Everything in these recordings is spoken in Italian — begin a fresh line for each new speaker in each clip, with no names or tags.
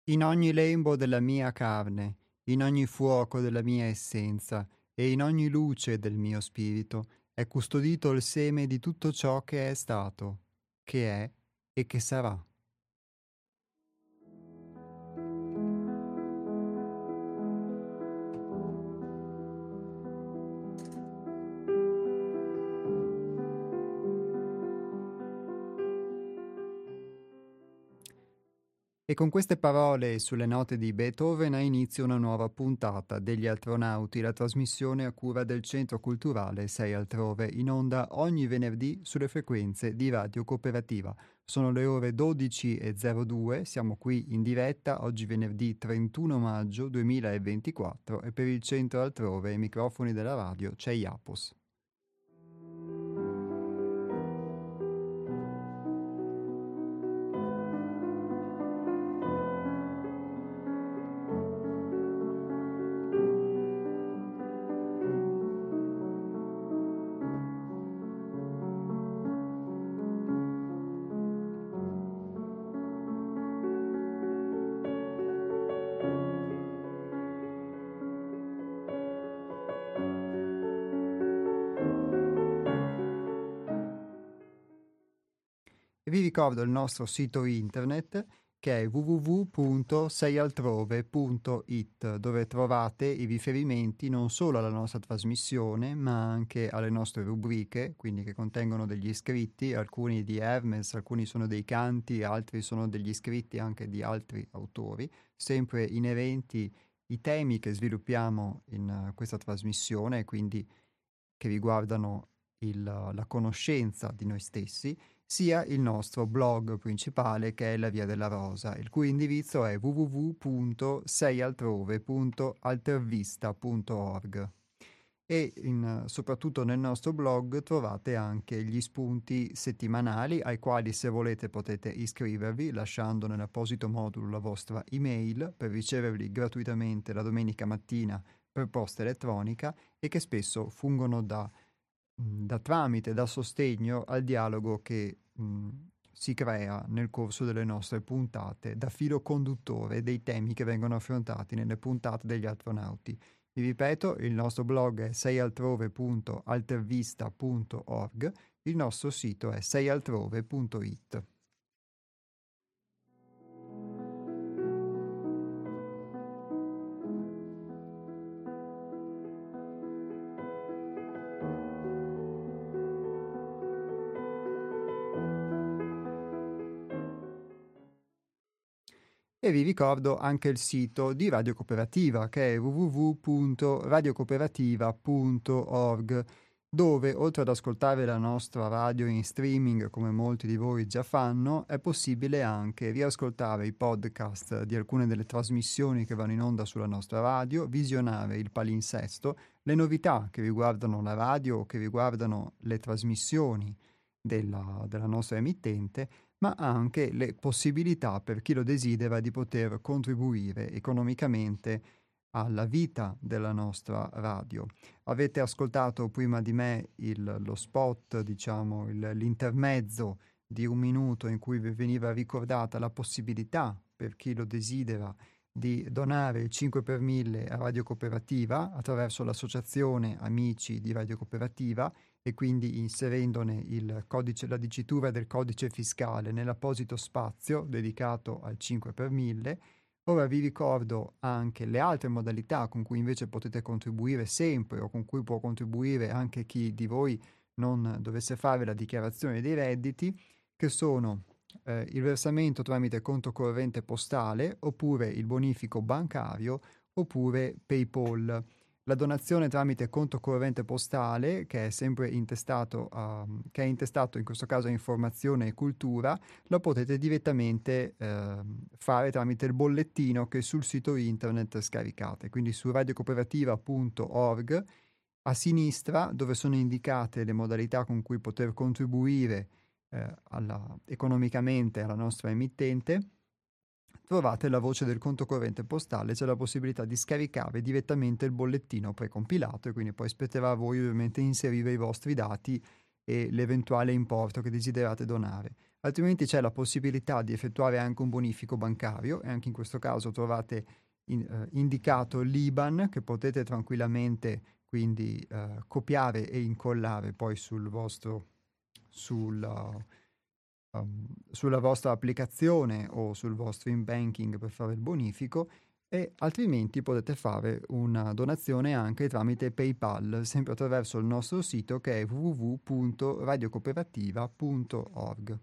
In ogni lembo della mia carne, in ogni fuoco della mia essenza e in ogni luce del mio spirito è custodito il seme di tutto ciò che è stato, che è e che sarà. E con queste parole e sulle note di Beethoven ha inizio una nuova puntata degli Astronauti, la trasmissione a cura del Centro Culturale 6 Altrove, in onda ogni venerdì sulle frequenze di Radio Cooperativa. Sono le ore 12:02, siamo qui in diretta oggi venerdì 31 maggio 2024 e per il Centro Altrove ai microfoni della radio c'è Iapos. E vi ricordo il nostro sito internet che è www.seialtrove.it, dove trovate i riferimenti non solo alla nostra trasmissione ma anche alle nostre rubriche, quindi che contengono degli scritti, alcuni di Hermes, alcuni sono dei canti, altri sono degli scritti anche di altri autori, sempre inerenti ai temi che sviluppiamo in questa trasmissione, quindi che riguardano la conoscenza di noi stessi, sia il nostro blog principale che è La Via della Rosa, il cui indirizzo è www.seialtrove.altervista.org. E soprattutto nel nostro blog trovate anche gli spunti settimanali ai quali, se volete, potete iscrivervi lasciando nell'apposito modulo la vostra email per riceverli gratuitamente la domenica mattina per posta elettronica, e che spesso fungono da tramite, da sostegno al dialogo che si crea nel corso delle nostre puntate, da filo conduttore dei temi che vengono affrontati nelle puntate degli astronauti. Vi ripeto, il nostro blog è seialtrove.altervista.org, il nostro sito è seialtrove.it. E vi ricordo anche il sito di Radio Cooperativa, che è www.radiocooperativa.org, dove oltre ad ascoltare la nostra radio in streaming, come molti di voi già fanno, è possibile anche riascoltare i podcast di alcune delle trasmissioni che vanno in onda sulla nostra radio, visionare il palinsesto, le novità che riguardano la radio o che riguardano le trasmissioni della nostra emittente, ma anche le possibilità per chi lo desidera di poter contribuire economicamente alla vita della nostra radio. Avete ascoltato prima di me lo spot, diciamo, l'intermezzo di un minuto in cui vi veniva ricordata la possibilità per chi lo desidera di donare il 5 per 1000 a Radio Cooperativa attraverso l'associazione Amici di Radio Cooperativa, e quindi inserendone la dicitura del codice fiscale nell'apposito spazio dedicato al 5 per 1000. Ora vi ricordo anche le altre modalità con cui invece potete contribuire sempre, o con cui può contribuire anche chi di voi non dovesse fare la dichiarazione dei redditi, che sono il versamento tramite conto corrente postale, oppure il bonifico bancario, oppure PayPal. La donazione tramite conto corrente postale, che è sempre intestato, che è intestato in questo caso a informazione e cultura, lo potete direttamente fare tramite il bollettino che sul sito internet scaricate. Quindi su radiocooperativa.org, a sinistra, dove sono indicate le modalità con cui poter contribuire economicamente alla nostra emittente, trovate la voce del conto corrente postale, c'è la possibilità di scaricare direttamente il bollettino precompilato, e quindi poi spetterà a voi ovviamente inserire i vostri dati e l'eventuale importo che desiderate donare. altrimenti c'è la possibilità di effettuare anche un bonifico bancario e anche in questo caso trovate indicato l'IBAN che potete tranquillamente quindi copiare e incollare poi sulla, sulla vostra applicazione o sul vostro in-banking per fare il bonifico e altrimenti potete fare una donazione anche tramite PayPal, sempre attraverso il nostro sito che è www.radiocooperativa.org.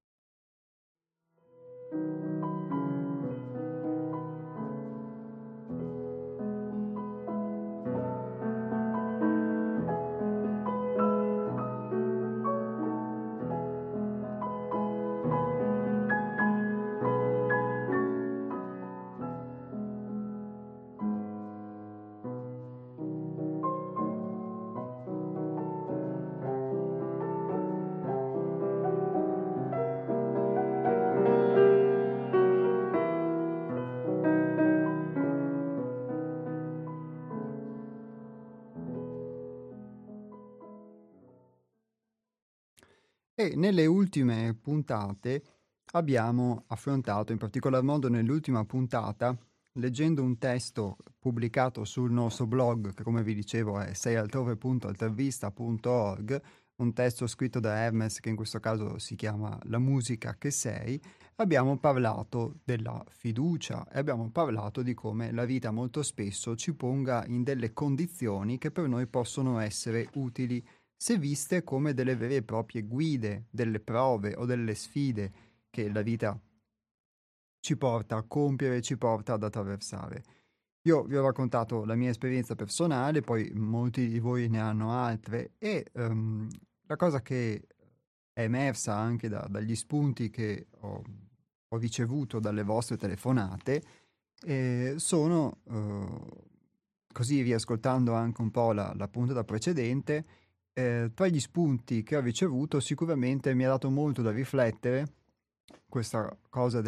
E nelle ultime puntate abbiamo affrontato, in particolar modo nell'ultima puntata, leggendo un testo pubblicato sul nostro blog, che come vi dicevo è seialtrove.altervista.org, un testo scritto da Hermes che in questo caso si chiama La musica che sei, abbiamo parlato della fiducia e abbiamo parlato di come la vita molto spesso ci ponga in delle condizioni che per noi possono essere utili se viste come delle vere e proprie guide, delle prove o delle sfide che la vita ci porta a compiere, ci porta ad attraversare. Io vi ho raccontato la mia esperienza personale, poi molti di voi ne hanno altre e la cosa che è emersa anche dagli spunti che ho ricevuto dalle vostre telefonate sono, così riascoltando anche un po' la puntata precedente, tra gli spunti che ho ricevuto sicuramente mi ha dato molto da riflettere questa cosa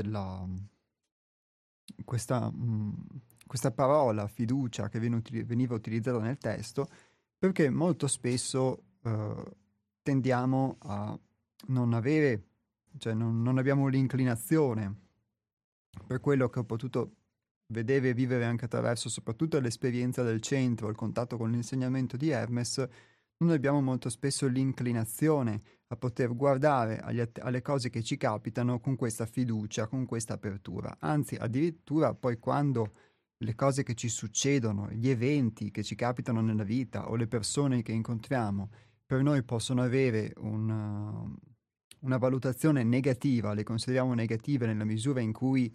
questa, questa parola fiducia che veniva utilizzata nel testo, perché molto spesso tendiamo a non avere, cioè non abbiamo l'inclinazione per quello che ho potuto vedere e vivere anche attraverso soprattutto l'esperienza del centro, il contatto con l'insegnamento di Hermes, non abbiamo molto spesso l'inclinazione a poter guardare alle cose che ci capitano con questa fiducia, con questa apertura. Anzi, addirittura poi quando le cose che ci succedono, gli eventi che ci capitano nella vita o le persone che incontriamo, per noi possono avere una valutazione negativa, le consideriamo negative nella misura in cui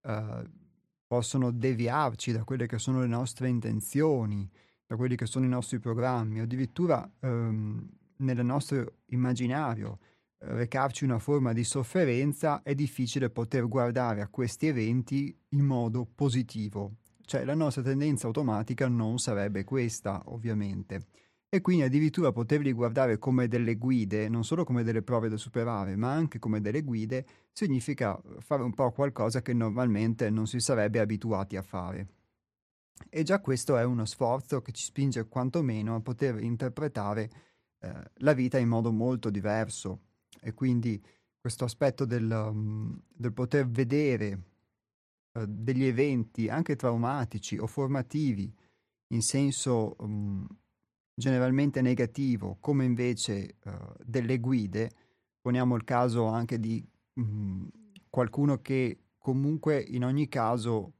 possono deviarci da quelle che sono le nostre intenzioni, da quelli che sono i nostri programmi, o addirittura nel nostro immaginario recarci una forma di sofferenza, è difficile poter guardare a questi eventi in modo positivo. Cioè la nostra tendenza automatica non sarebbe questa, ovviamente. E quindi addirittura poterli guardare come delle guide, non solo come delle prove da superare, ma anche come delle guide, significa fare un po' qualcosa che normalmente non si sarebbe abituati a fare. E già questo è uno sforzo che ci spinge quantomeno a poter interpretare la vita in modo molto diverso. E quindi questo aspetto del poter vedere degli eventi anche traumatici o formativi in senso generalmente negativo, come invece delle guide, poniamo il caso anche di qualcuno che comunque in ogni caso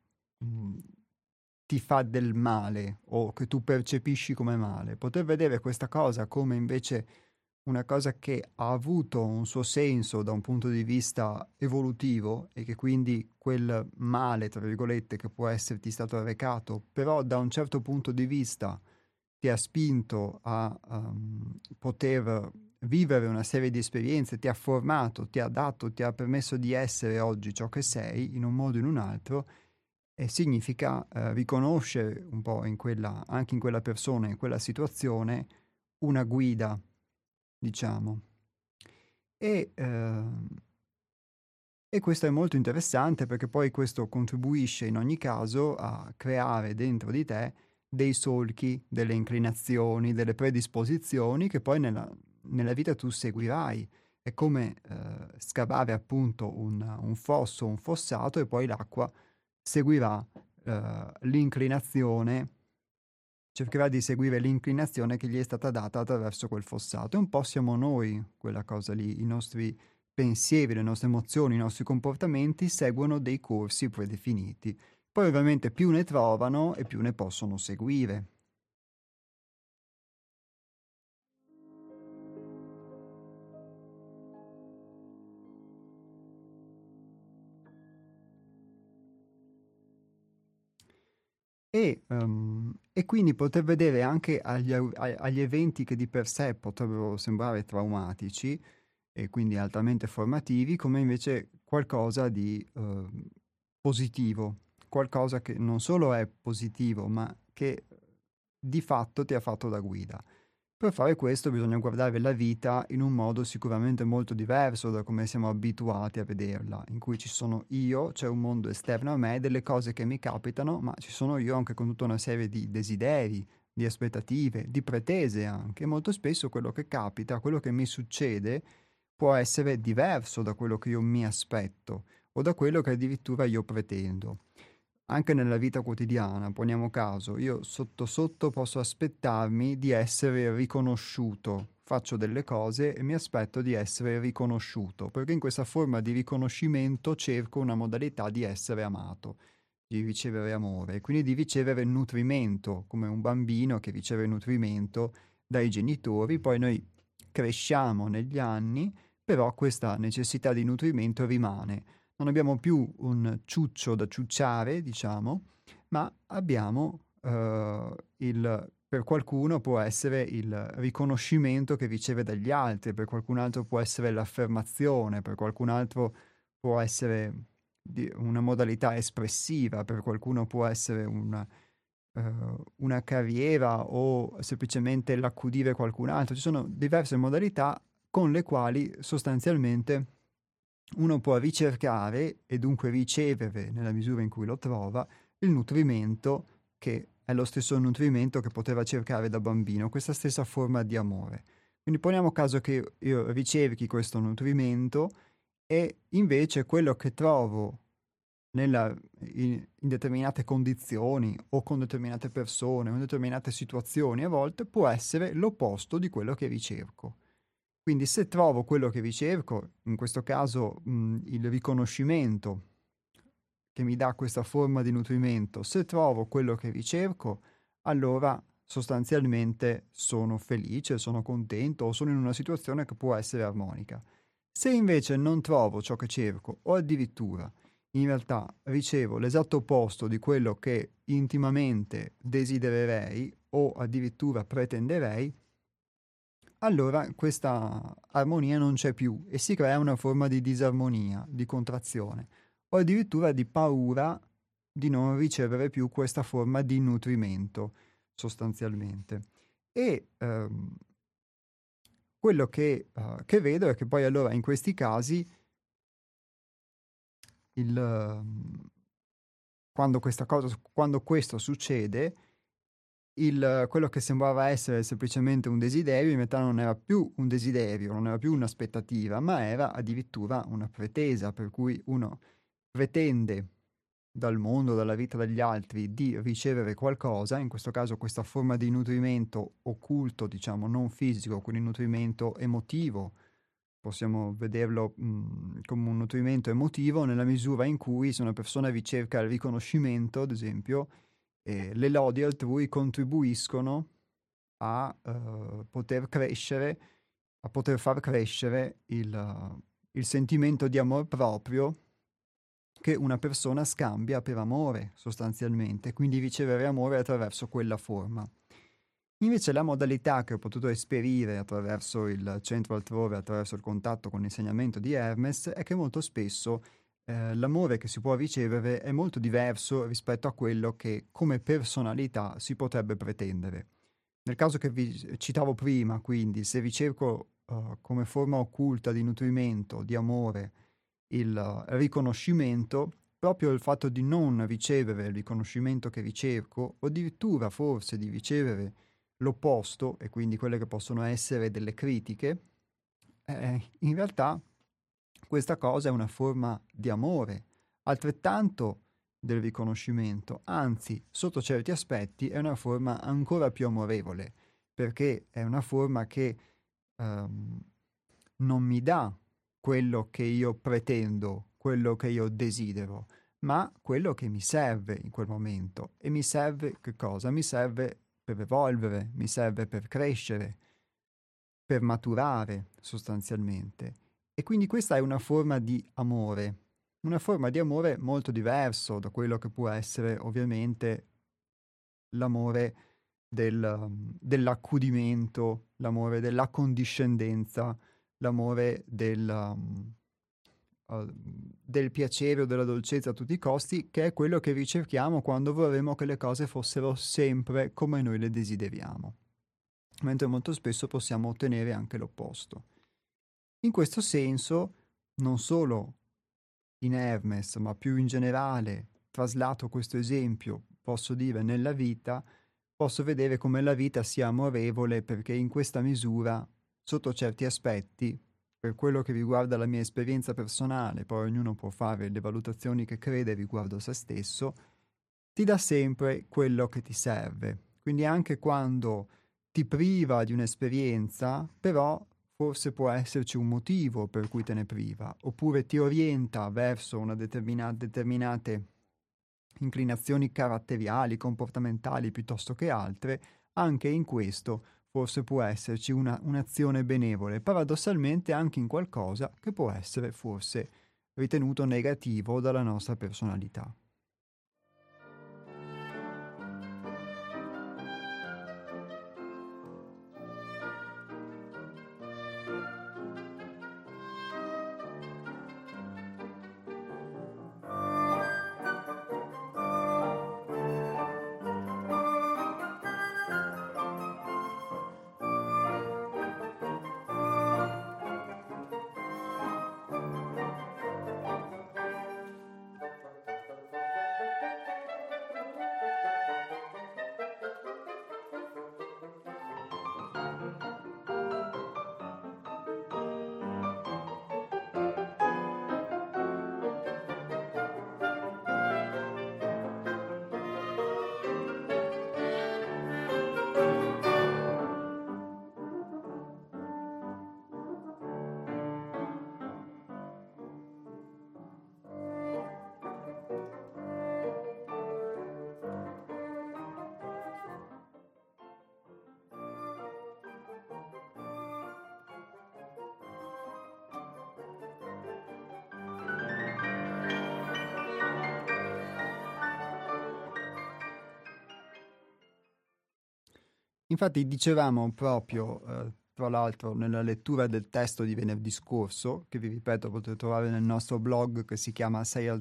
ti fa del male o che tu percepisci come male. Poter vedere questa cosa come invece una cosa che ha avuto un suo senso da un punto di vista evolutivo e che quindi quel male, tra virgolette, che può esserti stato arrecato, però da un certo punto di vista ti ha spinto a poter vivere una serie di esperienze, ti ha formato, ti ha dato, ti ha permesso di essere oggi ciò che sei in un modo o in un altro, e significa riconoscere un po' anche in quella persona, in quella situazione, una guida, diciamo. E, e questo è molto interessante perché poi questo contribuisce in ogni caso a creare dentro di te dei solchi, delle inclinazioni, delle predisposizioni che poi nella vita tu seguirai. È come scavare appunto un fosso, un fossato, e poi l'acqua seguirà l'inclinazione, cercherà di seguire l'inclinazione che gli è stata data attraverso quel fossato. E un po' siamo noi quella cosa lì, i nostri pensieri, le nostre emozioni, i nostri comportamenti seguono dei corsi predefiniti. Poi ovviamente più ne trovano e più ne possono seguire. E quindi poter vedere anche agli eventi che di per sé potrebbero sembrare traumatici e quindi altamente formativi, come invece qualcosa di positivo, qualcosa che non solo è positivo, ma che di fatto ti ha fatto da guida. Per fare questo bisogna guardare la vita in un modo sicuramente molto diverso da come siamo abituati a vederla, in cui ci sono io, c'è un mondo esterno a me, delle cose che mi capitano, ma ci sono io anche con tutta una serie di desideri, di aspettative, di pretese anche. Molto spesso quello che capita, quello che mi succede, può essere diverso da quello che io mi aspetto o da quello che addirittura io pretendo. Anche nella vita quotidiana, poniamo caso, io sotto sotto posso aspettarmi di essere riconosciuto. Faccio delle cose e mi aspetto di essere riconosciuto, perché in questa forma di riconoscimento cerco una modalità di essere amato, di ricevere amore, e quindi di ricevere nutrimento, come un bambino che riceve nutrimento dai genitori. Poi noi cresciamo negli anni, però questa necessità di nutrimento rimane. Non abbiamo più un ciuccio da ciucciare, diciamo, ma abbiamo per qualcuno può essere il riconoscimento che riceve dagli altri, per qualcun altro può essere l'affermazione, per qualcun altro può essere una modalità espressiva, per qualcuno può essere una carriera o semplicemente l'accudire qualcun altro. Ci sono diverse modalità con le quali sostanzialmente uno può ricercare e dunque ricevere, nella misura in cui lo trova, il nutrimento che è lo stesso nutrimento che poteva cercare da bambino, questa stessa forma di amore. Quindi poniamo caso che io ricerchi questo nutrimento e invece quello che trovo in determinate condizioni o con determinate persone o in determinate situazioni a volte può essere l'opposto di quello che ricerco. Quindi se trovo quello che ricerco, in questo caso il riconoscimento che mi dà questa forma di nutrimento, se trovo quello che ricerco, allora sostanzialmente sono felice, sono contento o sono in una situazione che può essere armonica. Se invece non trovo ciò che cerco o addirittura in realtà ricevo l'esatto opposto di quello che intimamente desidererei o addirittura pretenderei, allora questa armonia non c'è più e si crea una forma di disarmonia, di contrazione o addirittura di paura di non ricevere più questa forma di nutrimento sostanzialmente. E quello che vedo è che poi allora in questi casi quando quando questo succede, quello che sembrava essere semplicemente un desiderio, in realtà non era più un desiderio, non era più un'aspettativa, ma era addirittura una pretesa, per cui uno pretende dal mondo, dalla vita degli altri, di ricevere qualcosa, in questo caso questa forma di nutrimento occulto, diciamo, non fisico, quindi nutrimento emotivo. Possiamo vederlo come un nutrimento emotivo nella misura in cui se una persona ricerca il riconoscimento, ad esempio, le lodi altrui contribuiscono a poter crescere, a poter far crescere il sentimento di amor proprio che una persona scambia per amore, sostanzialmente, quindi ricevere amore attraverso quella forma. Invece la modalità che ho potuto esperire attraverso il centro altrove, attraverso il contatto con l'insegnamento di Hermes, è che molto spesso l'amore che si può ricevere è molto diverso rispetto a quello che come personalità si potrebbe pretendere. Nel caso che vi citavo prima, quindi, se ricerco come forma occulta di nutrimento, di amore, il riconoscimento, proprio il fatto di non ricevere il riconoscimento che ricerco, o addirittura forse di ricevere l'opposto, e quindi quelle che possono essere delle critiche, in realtà questa cosa è una forma di amore, altrettanto del riconoscimento, anzi, sotto certi aspetti è una forma ancora più amorevole, perché è una forma che ehm, non mi dà quello che io pretendo, quello che io desidero, ma quello che mi serve in quel momento. E mi serve che cosa? Mi serve per evolvere, mi serve per crescere, per maturare sostanzialmente. E quindi questa è una forma di amore molto diverso da quello che può essere ovviamente l'amore dell'accudimento, l'amore dell'accondiscendenza, l'amore del piacere o della dolcezza a tutti i costi, che è quello che ricerchiamo quando vorremmo che le cose fossero sempre come noi le desideriamo, mentre molto spesso possiamo ottenere anche l'opposto. In questo senso, non solo in Hermes, ma più in generale, traslato questo esempio, posso dire nella vita, posso vedere come la vita sia amorevole perché in questa misura, sotto certi aspetti, per quello che riguarda la mia esperienza personale, poi ognuno può fare le valutazioni che crede riguardo se stesso, ti dà sempre quello che ti serve. Quindi anche quando ti priva di un'esperienza, però forse può esserci un motivo per cui te ne priva, oppure ti orienta verso una determinate inclinazioni caratteriali, comportamentali piuttosto che altre, anche in questo forse può esserci un'azione benevole, paradossalmente anche in qualcosa che può essere forse ritenuto negativo dalla nostra personalità. Infatti dicevamo proprio, tra l'altro, nella lettura del testo di venerdì scorso, che vi ripeto potete trovare nel nostro blog che si chiama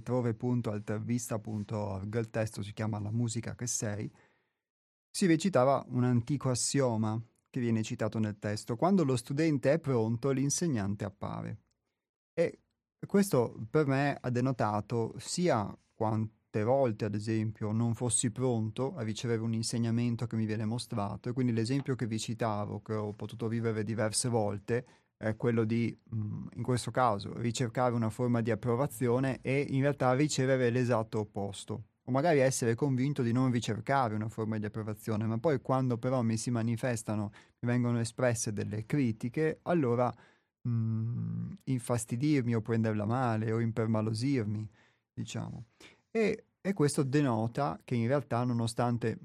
seialtrove.altervista.org, il testo si chiama La musica che sei, si recitava un antico assioma che viene citato nel testo: quando lo studente è pronto, l'insegnante appare. E questo per me ha denotato sia quante volte, ad esempio, non fossi pronto a ricevere un insegnamento che mi viene mostrato, e quindi l'esempio che vi citavo, che ho potuto vivere diverse volte, è quello di, in questo caso, ricercare una forma di approvazione e in realtà ricevere l'esatto opposto. O magari essere convinto di non ricercare una forma di approvazione, ma poi quando però mi si manifestano, mi vengono espresse delle critiche, allora infastidirmi o prenderla male o impermalosirmi, diciamo. E questo denota che in realtà, nonostante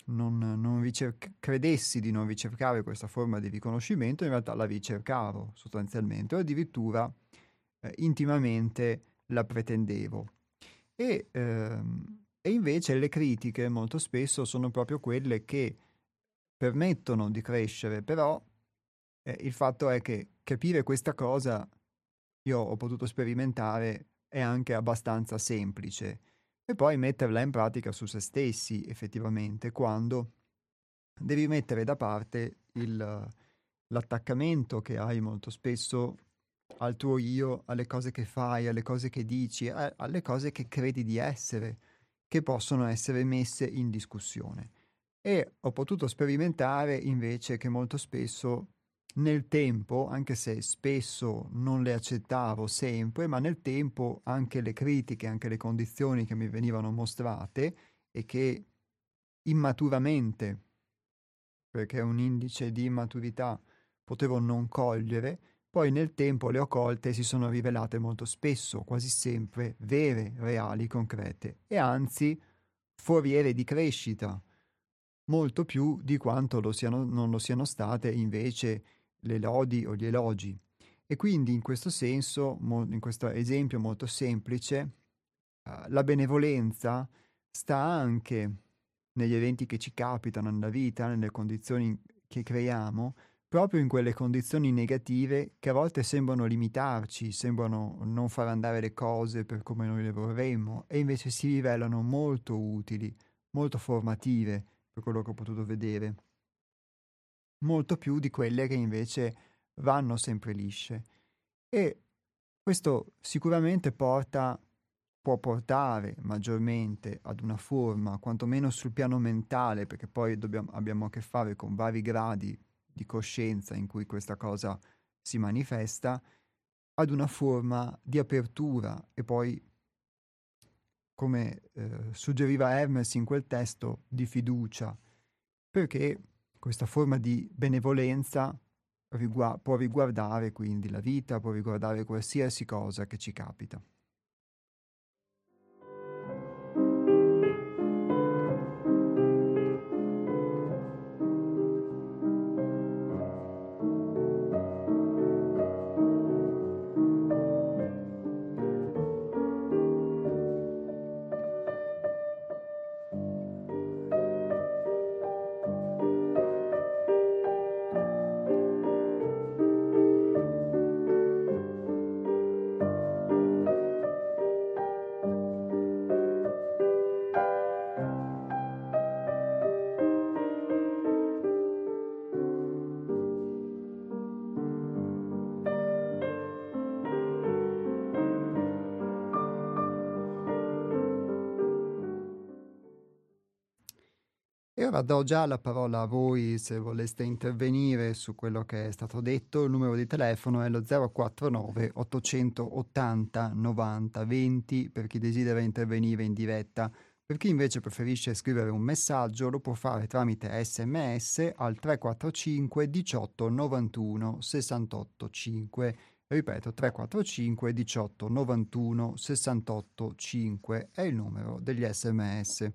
credessi di non ricercare questa forma di riconoscimento, in realtà la ricercavo sostanzialmente, o addirittura intimamente la pretendevo. E invece le critiche molto spesso sono proprio quelle che permettono di crescere, però il fatto è che capire questa cosa io ho potuto sperimentare è anche abbastanza semplice, e poi metterla in pratica su se stessi effettivamente, quando devi mettere da parte l'attaccamento che hai molto spesso al tuo io, alle cose che fai, alle cose che dici, alle cose che credi di essere, che possono essere messe in discussione. E ho potuto sperimentare invece che molto spesso nel tempo, anche se spesso non le accettavo sempre, ma nel tempo anche le critiche, anche le condizioni che mi venivano mostrate e che immaturamente, perché è un indice di immaturità, potevo non cogliere, poi nel tempo le ho colte e si sono rivelate molto spesso, quasi sempre, vere, reali, concrete e anzi foriere di crescita, molto più di quanto non lo siano state invece le lodi o gli elogi. E quindi in questo senso, in questo esempio molto semplice, la benevolenza sta anche negli eventi che ci capitano nella vita, nelle condizioni che creiamo, proprio in quelle condizioni negative che a volte sembrano limitarci, sembrano non far andare le cose per come noi le vorremmo, e invece si rivelano molto utili, molto formative per quello che ho potuto vedere, molto più di quelle che invece vanno sempre lisce. E questo sicuramente può portare maggiormente ad una forma, quantomeno sul piano mentale, perché poi abbiamo a che fare con vari gradi di coscienza in cui questa cosa si manifesta, ad una forma di apertura e poi, come suggeriva Hermes in quel testo, di fiducia, perché questa forma di benevolenza può riguardare quindi la vita, può riguardare qualsiasi cosa che ci capita. E ora do già la parola a voi se voleste intervenire su quello che è stato detto. Il numero di telefono è lo 049 880 90 20 per chi desidera intervenire in diretta. Per chi invece preferisce scrivere un messaggio lo può fare tramite SMS al 345 18 91 68 5. Ripeto, 345 18 91 68 5 è il numero degli SMS.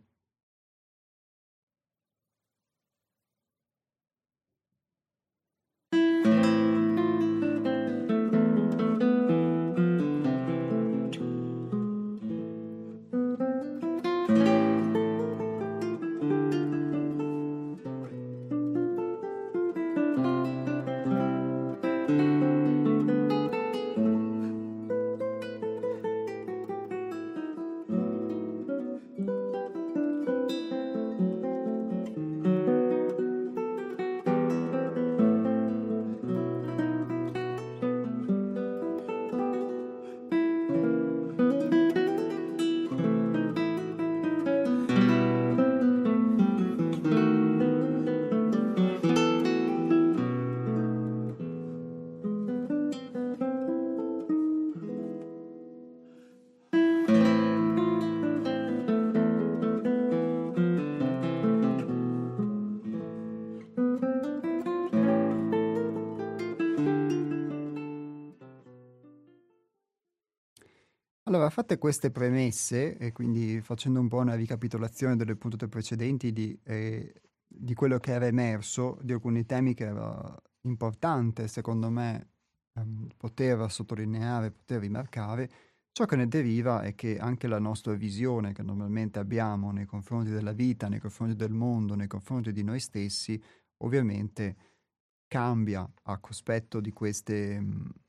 Allora, fatte queste premesse, e quindi facendo un po' una ricapitolazione delle puntate precedenti di quello che era emerso, di alcuni temi che era importante, secondo me, poter sottolineare, poter rimarcare, ciò che ne deriva è che anche la nostra visione che normalmente abbiamo nei confronti della vita, nei confronti del mondo, nei confronti di noi stessi, ovviamente cambia a cospetto di queste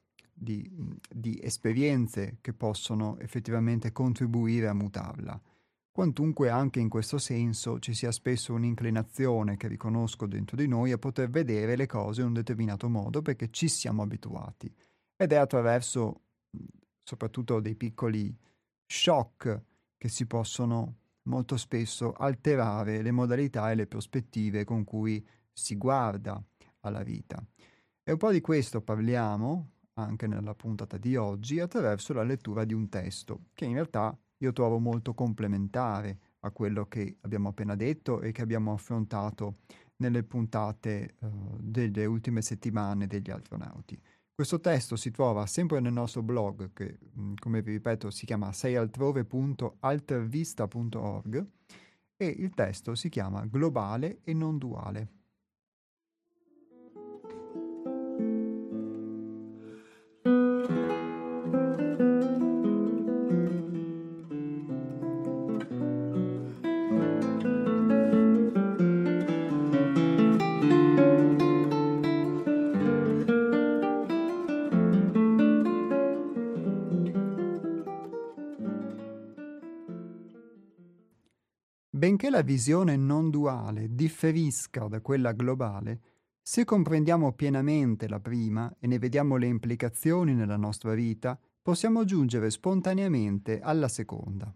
di esperienze che possono effettivamente contribuire a mutarla. Quantunque anche in questo senso ci sia spesso un'inclinazione che riconosco dentro di noi a poter vedere le cose in un determinato modo perché ci siamo abituati. Ed è attraverso soprattutto dei piccoli shock che si possono molto spesso alterare le modalità e le prospettive con cui si guarda alla vita. E un po' di questo parliamo anche nella puntata di oggi attraverso la lettura di un testo che in realtà io trovo molto complementare a quello che abbiamo appena detto e che abbiamo affrontato nelle puntate delle ultime settimane degli astronauti. Questo testo si trova sempre nel nostro blog che, come vi ripeto, si chiama seialtrove.altervista.org e il testo si chiama Globale e non duale. Benché la visione non duale differisca da quella globale, se comprendiamo pienamente la prima e ne vediamo le implicazioni nella nostra vita, possiamo giungere spontaneamente alla seconda.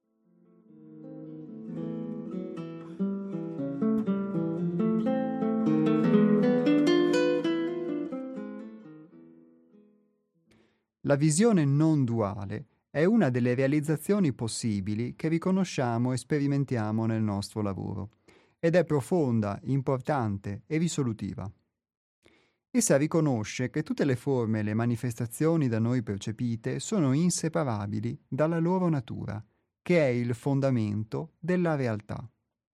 La visione non duale è una delle realizzazioni possibili che riconosciamo e sperimentiamo nel nostro lavoro ed è profonda, importante e risolutiva. Essa riconosce che tutte le forme e le manifestazioni da noi percepite sono inseparabili dalla loro natura, che è il fondamento della realtà.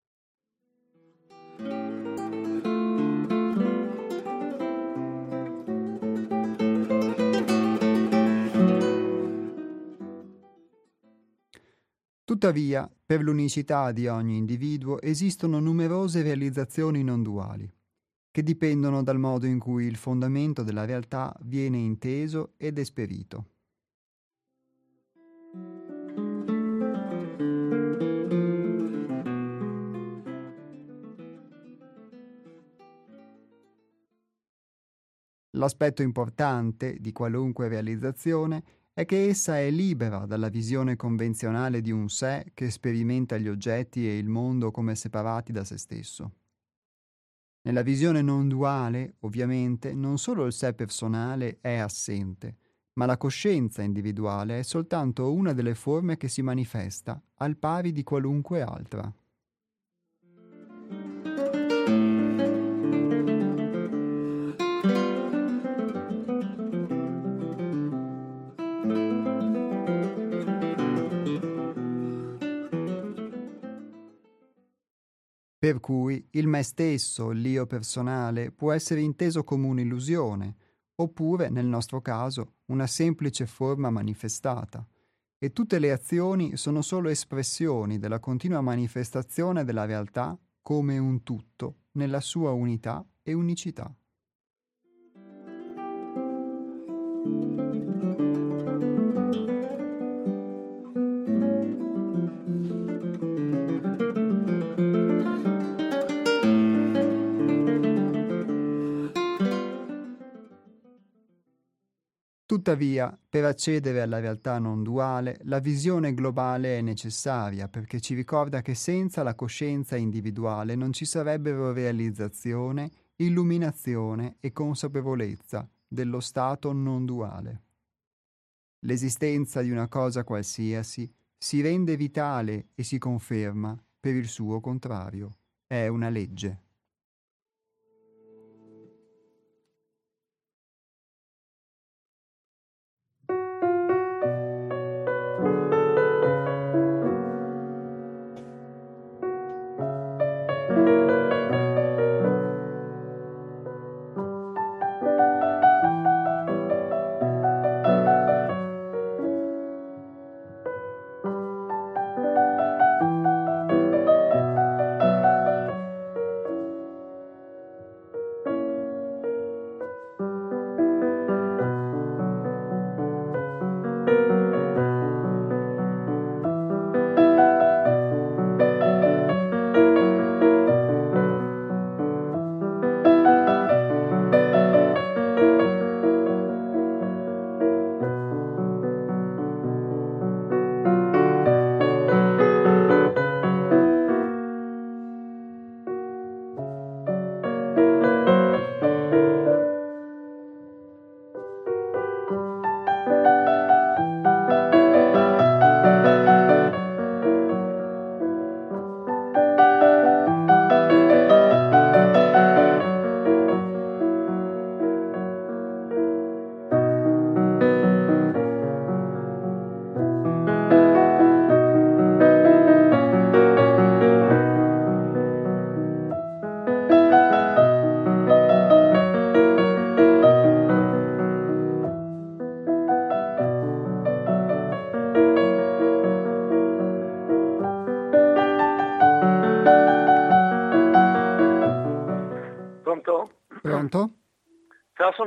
Tuttavia, per l'unicità di ogni individuo esistono numerose realizzazioni non duali, che dipendono dal modo in cui il fondamento della realtà viene inteso ed esperito. L'aspetto importante di qualunque realizzazione è che essa è libera dalla visione convenzionale di un sé che sperimenta gli oggetti e il mondo come separati da se stesso. Nella visione non duale, ovviamente, non solo il sé personale è assente, ma la coscienza individuale è soltanto una delle forme che si manifesta, al pari di qualunque altra. Per cui il me stesso, l'io personale, può essere inteso come un'illusione, oppure, nel nostro caso, una semplice forma manifestata, e tutte le azioni sono solo espressioni della continua manifestazione della realtà come un tutto, nella sua unità e unicità. Tuttavia, per accedere alla realtà non duale, la visione globale è necessaria perché ci ricorda che senza la coscienza individuale non ci sarebbero realizzazione, illuminazione e consapevolezza dello stato non duale. L'esistenza di una cosa qualsiasi si rende vitale e si conferma per il suo contrario. È una legge.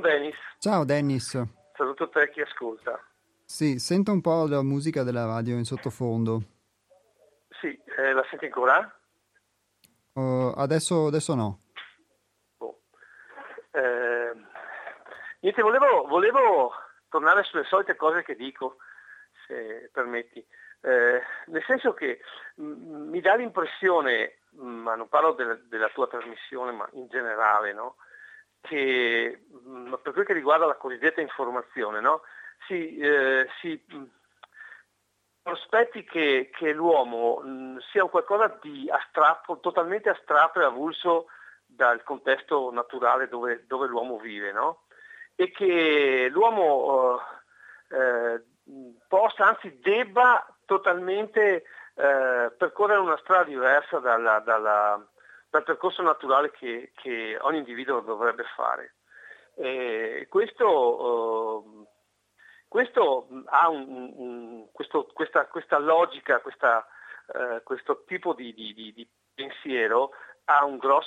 Dennis.
Ciao Dennis.
Saluto te chi ascolta.
Sì, sento un po' la musica della radio in sottofondo.
Sì, la senti ancora?
Adesso no.
Boh. Eh, Niente, volevo tornare sulle solite cose che dico, se permetti. Nel senso che mi dà l'impressione, ma non parlo della tua trasmissione, ma in generale, no? Che per quel che riguarda la cosiddetta informazione, no? Si prospetti che l'uomo sia un qualcosa di astratto, totalmente astratto e avulso dal contesto naturale dove l'uomo vive, no? E che l'uomo possa, anzi debba totalmente percorrere una strada diversa dal percorso naturale che ogni individuo dovrebbe fare. Questo ha questa logica, questo tipo di pensiero ha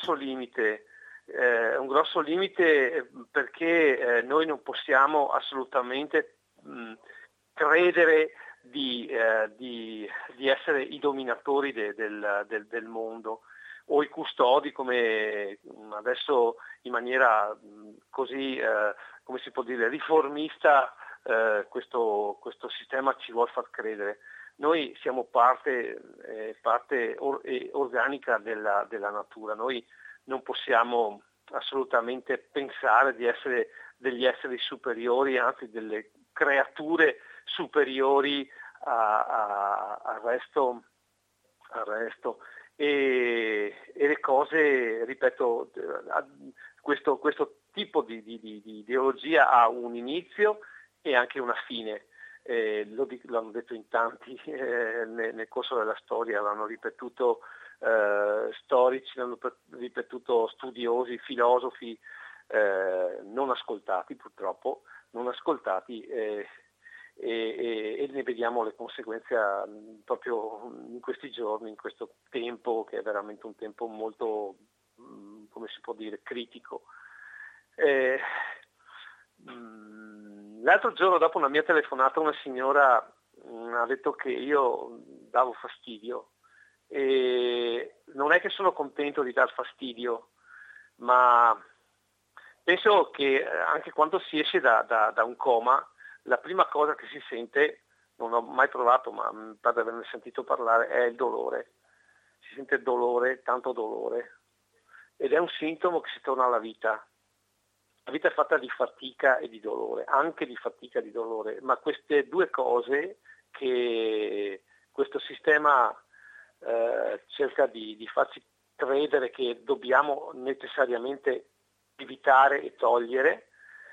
un grosso limite perché noi non possiamo assolutamente credere di essere i dominatori del mondo o i custodi, come adesso in maniera così, come si può dire, riformista questo sistema ci vuol far credere. Noi siamo parte organica della natura, noi non possiamo assolutamente pensare di essere degli esseri superiori, anzi delle creature superiori al resto. E le cose, ripeto, questo tipo di ideologia ha un inizio e anche una fine. L'hanno detto in tanti nel corso della storia, l'hanno ripetuto storici, l'hanno ripetuto studiosi, filosofi non ascoltati purtroppo, non ascoltati e ne vediamo le conseguenze proprio in questi giorni, in questo tempo che è veramente un tempo molto, come si può dire, critico. L'altro giorno, dopo una mia telefonata, una signora ha detto che io davo fastidio, e non è che sono contento di dar fastidio, ma penso che anche quando si esce da un coma, la prima cosa che si sente, non ho mai provato, ma mi pare di averne sentito parlare, è il dolore. Si sente dolore, tanto dolore, ed è un sintomo che si torna alla vita. La vita è fatta di fatica e di dolore, anche di fatica e di dolore, ma queste due cose che questo sistema cerca di farci credere che dobbiamo necessariamente evitare e togliere,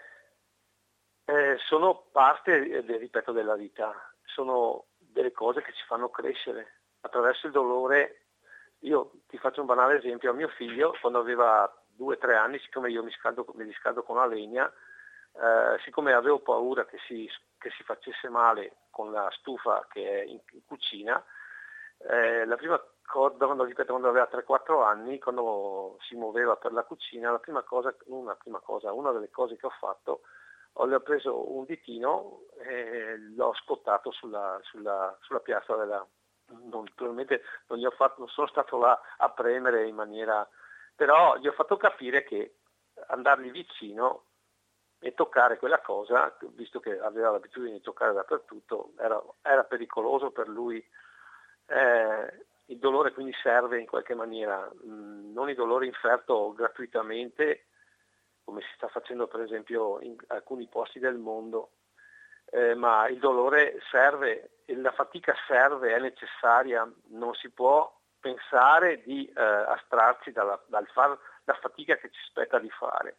sono parte, ripeto, della vita, sono delle cose che ci fanno crescere. Attraverso il dolore, io ti faccio un banale esempio, a mio figlio quando aveva 2 o 3 anni, siccome io mi riscaldo con la legna, siccome avevo paura che si facesse male con la stufa che è in cucina, la prima cosa, quando aveva 3-4 anni, quando si muoveva per la cucina, una delle cose che ho fatto, ho preso un ditino e l'ho scottato sulla piastra naturalmente non sono stato là a premere in maniera, però gli ho fatto capire che andargli vicino e toccare quella cosa, visto che aveva l'abitudine di toccare dappertutto, era pericoloso per lui. Il dolore quindi serve in qualche maniera, non il dolore inferto gratuitamente, come si sta facendo per esempio in alcuni posti del mondo, ma il dolore serve, e la fatica serve, è necessaria, non si può pensare di astrarsi dal fare la fatica che ci spetta di fare.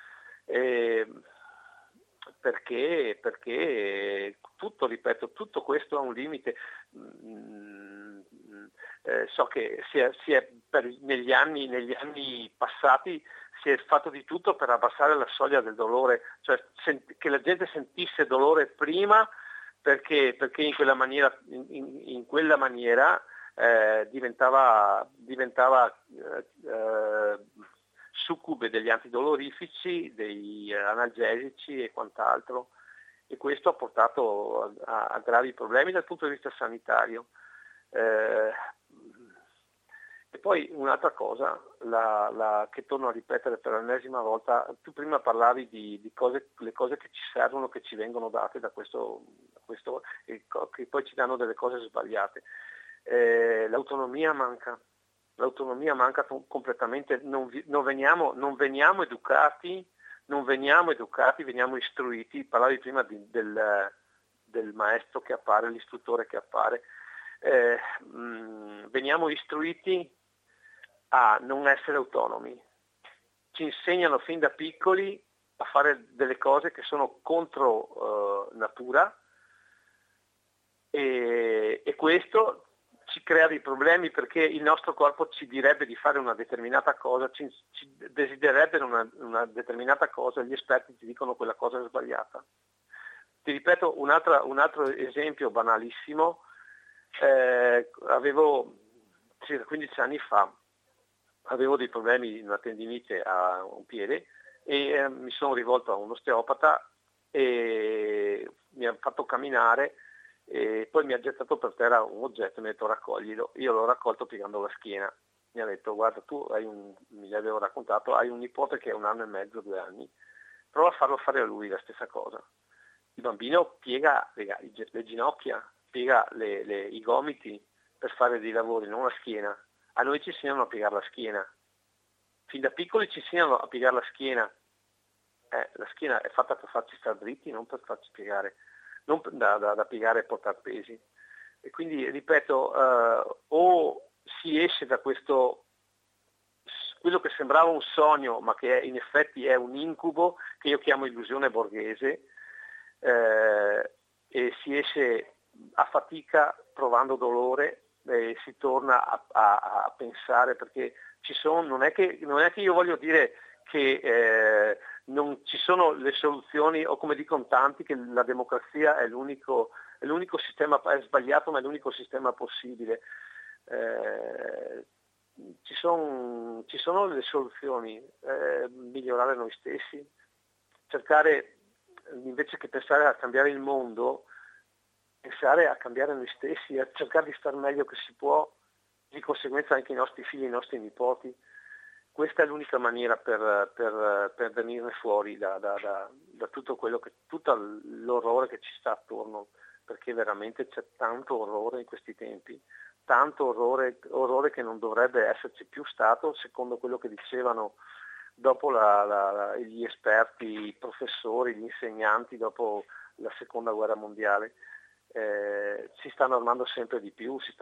Perché tutto, ripeto, tutto questo ha un limite. So che negli anni passati si è fatto di tutto per abbassare la soglia del dolore, cioè che la gente sentisse dolore prima, perché in quella maniera, diventava succube degli antidolorifici, degli analgesici e quant'altro, e questo ha portato a gravi problemi dal punto di vista sanitario. E poi un'altra cosa, che torno a ripetere per l'ennesima volta, tu prima parlavi di le cose che ci servono, che ci vengono date da questo che poi ci danno delle cose sbagliate. L'autonomia manca completamente, non veniamo educati, veniamo istruiti. Parlavi prima del maestro che appare, l'istruttore che appare, veniamo istruiti a non essere autonomi. Ci insegnano fin da piccoli a fare delle cose che sono contro natura, e questo ci crea dei problemi, perché il nostro corpo ci direbbe di fare una determinata cosa, ci desidererebbe una determinata cosa, e gli esperti ti dicono quella cosa è sbagliata. Ti ripeto un altro esempio banalissimo. Avevo circa 15 anni fa, avevo dei problemi di una tendinite a un piede, e mi sono rivolto a un osteopata e mi ha fatto camminare, e poi mi ha gettato per terra un oggetto e mi ha detto raccoglilo. Io l'ho raccolto piegando la schiena. Mi ha detto guarda, tu mi avevo raccontato, hai un nipote che è 1 anno e mezzo, 2 anni, prova a farlo fare a lui la stessa cosa. Il bambino piega le ginocchia, piega i gomiti per fare dei lavori, non la schiena. A noi ci insegnano a piegare la schiena. Fin da piccoli ci insegnano a piegare la schiena. La schiena è fatta per farci stare dritti, non per farci piegare, non da piegare e portare pesi. E quindi, ripeto, o si esce da quello che sembrava un sogno, ma che in effetti è un incubo, che io chiamo illusione borghese, e si esce a fatica, provando dolore, e si torna a pensare, perché non è che io voglio dire che non ci sono le soluzioni, o come dicono tanti che la democrazia è l'unico sistema, è sbagliato, ma è l'unico sistema possibile. Ci sono le soluzioni, migliorare noi stessi, cercare, invece che pensare a cambiare il mondo, pensare a cambiare noi stessi, a cercare di star meglio che si può, di conseguenza anche i nostri figli, i nostri nipoti. Questa è l'unica maniera per venirne fuori da tutto l'orrore che ci sta attorno, perché veramente c'è tanto orrore in questi tempi, tanto orrore che non dovrebbe esserci più stato, secondo quello che dicevano dopo gli esperti, i professori, gli insegnanti dopo la seconda guerra mondiale. Si stanno armando sempre di più, si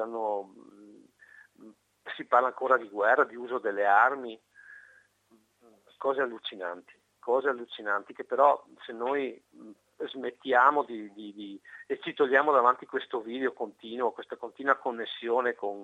parla ancora di guerra, di uso delle armi, cose allucinanti che però, se noi smettiamo e ci togliamo davanti questo video continuo, questa continua connessione con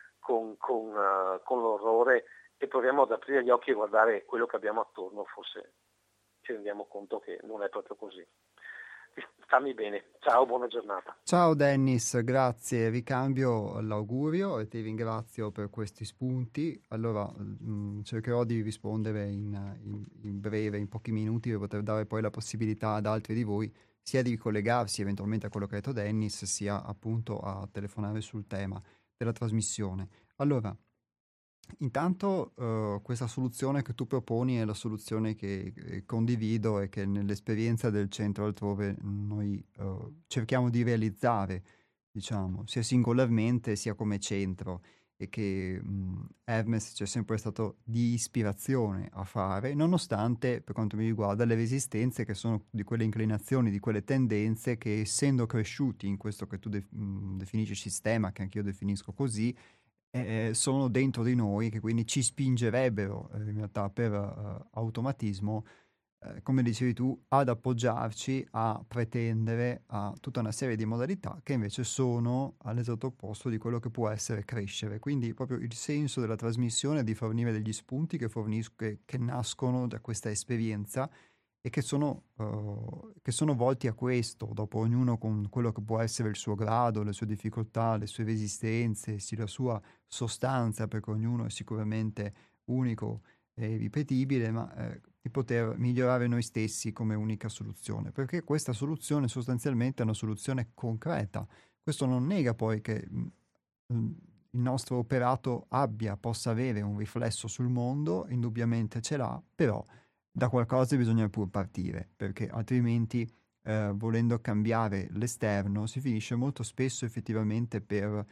l'orrore, e proviamo ad aprire gli occhi e guardare quello che abbiamo attorno, forse ci rendiamo conto che non è proprio così. Stammi bene, ciao, buona giornata.
Ciao Dennis, grazie, ricambio l'augurio e ti ringrazio per questi spunti. Allora cercherò di rispondere in breve, in pochi minuti, per poter dare poi la possibilità ad altri di voi sia di ricollegarsi eventualmente a quello che ha detto Dennis, sia appunto a telefonare sul tema della trasmissione. Allora, intanto questa soluzione che tu proponi è la soluzione che condivido e che nell'esperienza del centro altrove noi cerchiamo di realizzare, diciamo, sia singolarmente sia come centro, e che Hermes c'è sempre stato di ispirazione a fare, nonostante, per quanto mi riguarda, le resistenze che sono di quelle inclinazioni, di quelle tendenze che, essendo cresciuti in questo che tu definisci sistema, che anch'io definisco così, sono dentro di noi, che quindi ci spingerebbero in realtà per automatismo, come dicevi tu, ad appoggiarci, a pretendere a tutta una serie di modalità che invece sono all'esatto opposto di quello che può essere crescere. Quindi proprio il senso della trasmissione è di fornire degli spunti che nascono da questa esperienza e che sono volti a questo, dopo ognuno con quello che può essere il suo grado, le sue difficoltà, le sue resistenze, sì, la sua sostanza, perché ognuno è sicuramente unico e ripetibile, ma di poter migliorare noi stessi come unica soluzione, perché questa soluzione sostanzialmente è una soluzione concreta. Questo non nega poi che il nostro operato possa avere un riflesso sul mondo, indubbiamente ce l'ha, però da qualcosa bisogna pur partire, perché altrimenti volendo cambiare l'esterno si finisce molto spesso effettivamente per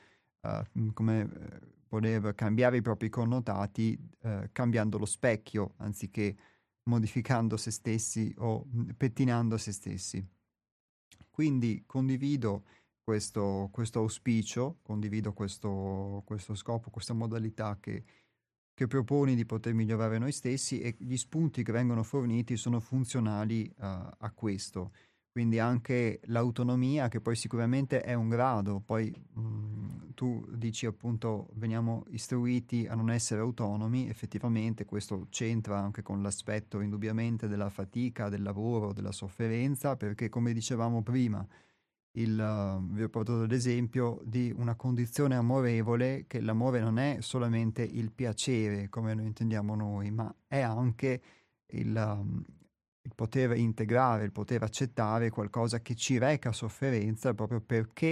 voler cambiare i propri connotati cambiando lo specchio anziché modificando se stessi o pettinando se stessi. Quindi condivido questo auspicio, condivido questo scopo, questa modalità che proponi di poter migliorare noi stessi, e gli spunti che vengono forniti sono funzionali a questo. Quindi anche l'autonomia, che poi sicuramente è un grado, poi tu dici appunto veniamo istruiti a non essere autonomi, effettivamente questo c'entra anche con l'aspetto indubbiamente della fatica, del lavoro, della sofferenza, perché come dicevamo prima, vi ho portato l'esempio di una condizione amorevole, che l'amore non è solamente il piacere come lo intendiamo noi, ma è anche il poter integrare, il poter accettare qualcosa che ci reca sofferenza proprio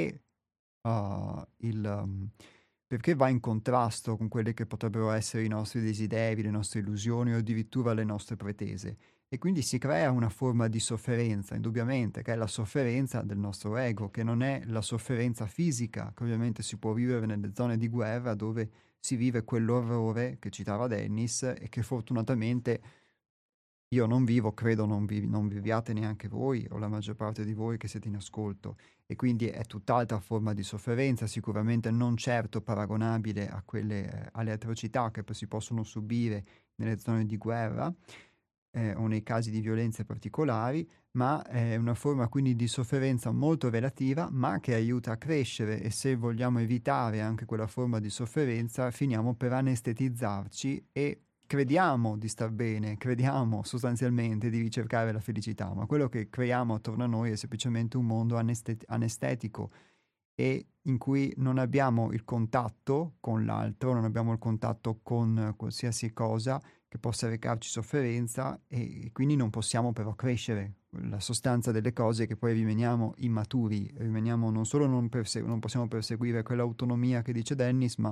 perché va in contrasto con quelli che potrebbero essere i nostri desideri, le nostre illusioni o addirittura le nostre pretese. E quindi si crea una forma di sofferenza, indubbiamente, che è la sofferenza del nostro ego, che non è la sofferenza fisica, che ovviamente si può vivere nelle zone di guerra dove si vive quell'orrore che citava Dennis e che fortunatamente io non vivo, credo non viviate neanche voi o la maggior parte di voi che siete in ascolto, e quindi è tutt'altra forma di sofferenza, sicuramente non certo paragonabile a quelle, alle atrocità che si possono subire nelle zone di guerra o nei casi di violenze particolari, ma è una forma quindi di sofferenza molto relativa, ma che aiuta a crescere, e se vogliamo evitare anche quella forma di sofferenza, finiamo per anestetizzarci e crediamo di star bene, crediamo sostanzialmente di ricercare la felicità, ma quello che creiamo attorno a noi è semplicemente un mondo anestetico e in cui non abbiamo il contatto con l'altro, non abbiamo il contatto con qualsiasi cosa che possa recarci sofferenza, e quindi non possiamo però crescere. La sostanza delle cose è che poi rimaniamo immaturi, rimaniamo non solo non possiamo perseguire quell'autonomia che dice Dennis, ma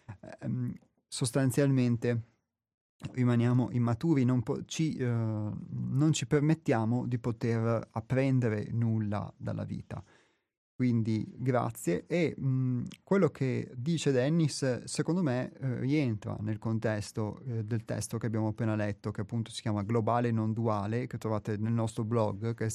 sostanzialmente rimaniamo immaturi, non ci permettiamo di poter apprendere nulla dalla vita. Quindi grazie. E quello che dice Dennis, secondo me, rientra nel contesto del testo che abbiamo appena letto, che appunto si chiama Globale non duale, che trovate nel nostro blog, che è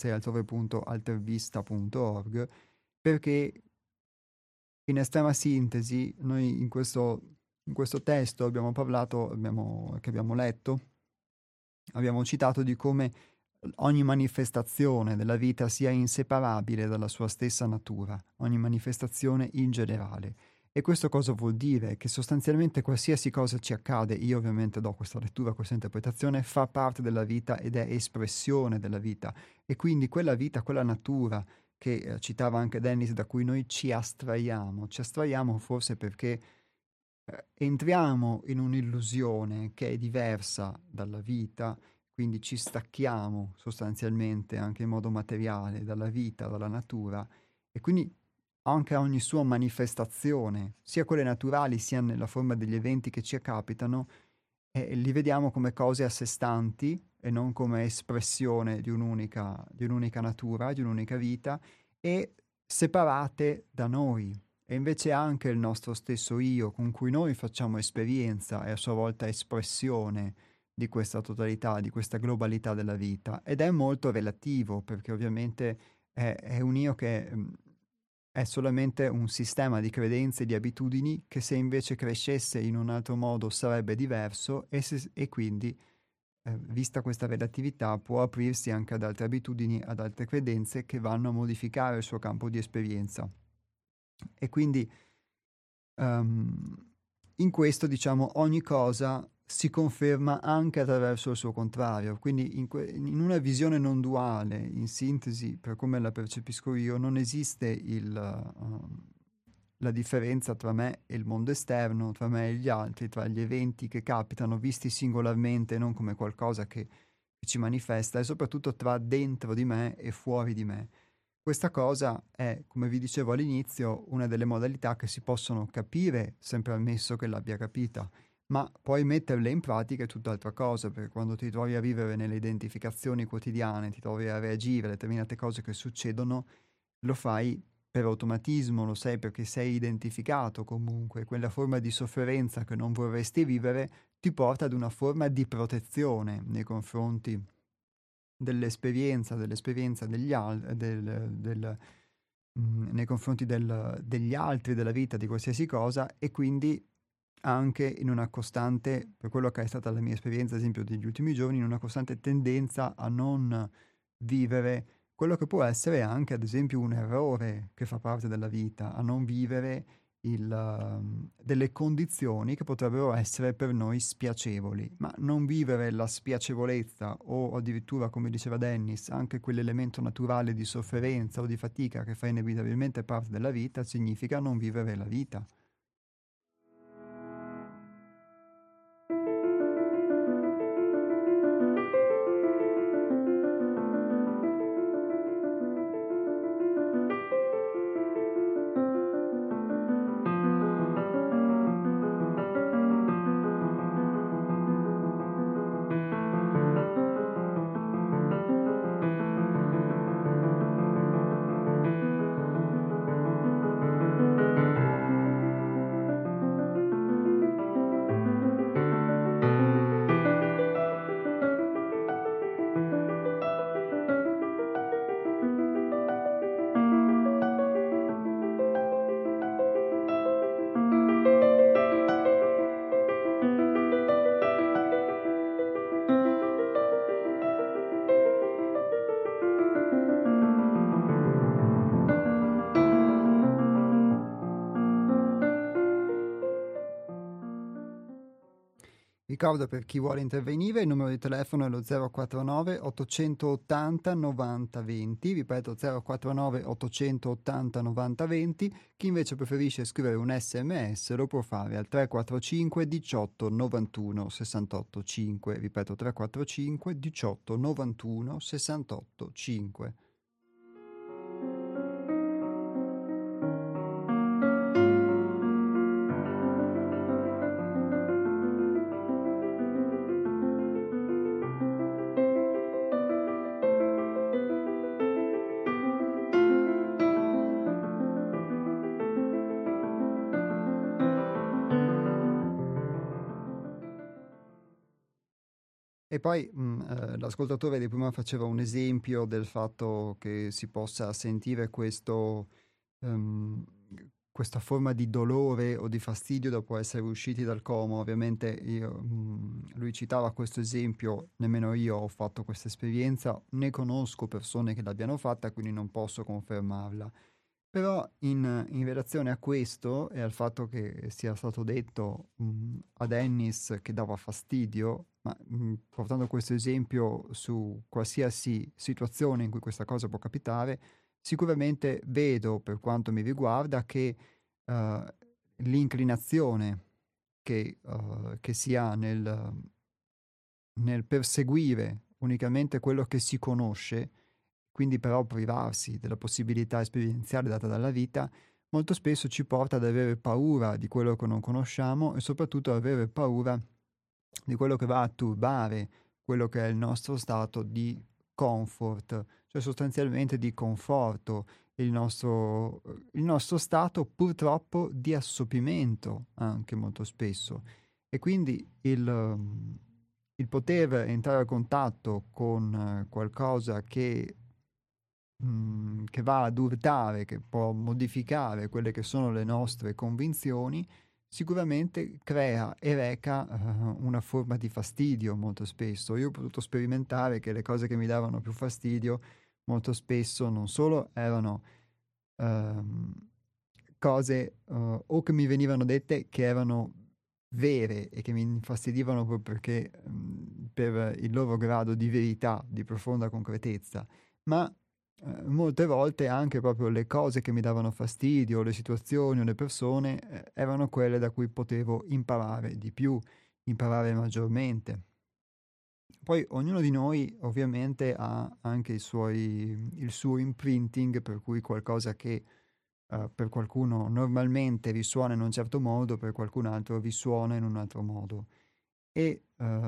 sei-altervista.org, perché in estrema sintesi noi in questo testo abbiamo parlato, che abbiamo letto, abbiamo citato di come ogni manifestazione della vita sia inseparabile dalla sua stessa natura, ogni manifestazione in generale. E questo cosa vuol dire? Che sostanzialmente qualsiasi cosa ci accade, io ovviamente do questa lettura, questa interpretazione, fa parte della vita ed è espressione della vita. E quindi quella vita, quella natura che citava anche Dennis, da cui noi ci astraiamo forse perché entriamo in un'illusione che è diversa dalla vita, quindi ci stacchiamo sostanzialmente anche in modo materiale dalla vita, dalla natura, e quindi anche a ogni sua manifestazione, sia quelle naturali sia nella forma degli eventi che ci capitano, li vediamo come cose a sé stanti e non come espressione di un'unica natura, di un'unica vita, e separate da noi. E invece anche il nostro stesso io, con cui noi facciamo esperienza, è a sua volta espressione di questa totalità, di questa globalità della vita. Ed è molto relativo, perché ovviamente è un io che è solamente un sistema di credenze e di abitudini che, se invece crescesse in un altro modo, sarebbe diverso, e quindi, vista questa relatività, può aprirsi anche ad altre abitudini, ad altre credenze che vanno a modificare il suo campo di esperienza. E quindi in questo, diciamo, ogni cosa si conferma anche attraverso il suo contrario. Quindi in una visione non duale, in sintesi, per come la percepisco io, non esiste la differenza tra me e il mondo esterno, tra me e gli altri, tra gli eventi che capitano visti singolarmente, non come qualcosa che ci manifesta, e soprattutto tra dentro di me e fuori di me. Questa cosa è, come vi dicevo all'inizio, una delle modalità che si possono capire, sempre ammesso che l'abbia capita, ma poi metterle in pratica è tutt'altra cosa, perché quando ti trovi a vivere nelle identificazioni quotidiane, ti trovi a reagire a determinate cose che succedono, lo fai per automatismo, lo sai perché sei identificato comunque, quella forma di sofferenza che non vorresti vivere ti porta ad una forma di protezione nei confronti dell'esperienza nei confronti degli altri, della vita, di qualsiasi cosa, e quindi anche in una costante, per quello che è stata la mia esperienza, ad esempio, degli ultimi giorni, in una costante tendenza a non vivere quello che può essere anche, ad esempio, un errore che fa parte della vita, a non vivere delle condizioni che potrebbero essere per noi spiacevoli, ma non vivere la spiacevolezza o addirittura, come diceva Dennis, anche quell'elemento naturale di sofferenza o di fatica che fa inevitabilmente parte della vita, significa non vivere la vita. Ricordo, per chi vuole intervenire, il numero di telefono è lo 049 880 90 20, ripeto 049 880 90 20. Chi invece preferisce scrivere un SMS lo può fare al 345 18 91 68 5, ripeto 345 18 91 68 5. E poi l'ascoltatore di prima faceva un esempio del fatto che si possa sentire ehm, questa forma di dolore o di fastidio dopo essere usciti dal coma. Ovviamente lui citava questo esempio, nemmeno io ho fatto questa esperienza, ne conosco persone che l'abbiano fatta, quindi non posso confermarla. Però in relazione a questo e al fatto che sia stato detto a Dennis che dava fastidio, ma portando questo esempio su qualsiasi situazione in cui questa cosa può capitare, sicuramente vedo, per quanto mi riguarda, che l'inclinazione che si ha nel perseguire unicamente quello che si conosce, quindi però privarsi della possibilità esperienziale data dalla vita, molto spesso ci porta ad avere paura di quello che non conosciamo e soprattutto ad avere paura di quello che va a turbare quello che è il nostro stato di comfort, cioè sostanzialmente di conforto, il nostro stato purtroppo di assopimento anche molto spesso. E quindi il poter entrare a contatto con qualcosa che va ad urtare, che può modificare quelle che sono le nostre convinzioni, sicuramente crea e reca una forma di fastidio molto spesso. Io ho potuto sperimentare che le cose che mi davano più fastidio molto spesso non solo erano ehm, cose o che mi venivano dette che erano vere e che mi infastidivano proprio perché per il loro grado di verità, di profonda concretezza, ma molte volte anche proprio le cose che mi davano fastidio, le situazioni o le persone, erano quelle da cui potevo imparare di più, imparare maggiormente. Poi ognuno di noi ovviamente ha anche il suo imprinting, per cui qualcosa che per qualcuno normalmente risuona in un certo modo, per qualcun altro risuona in un altro modo. E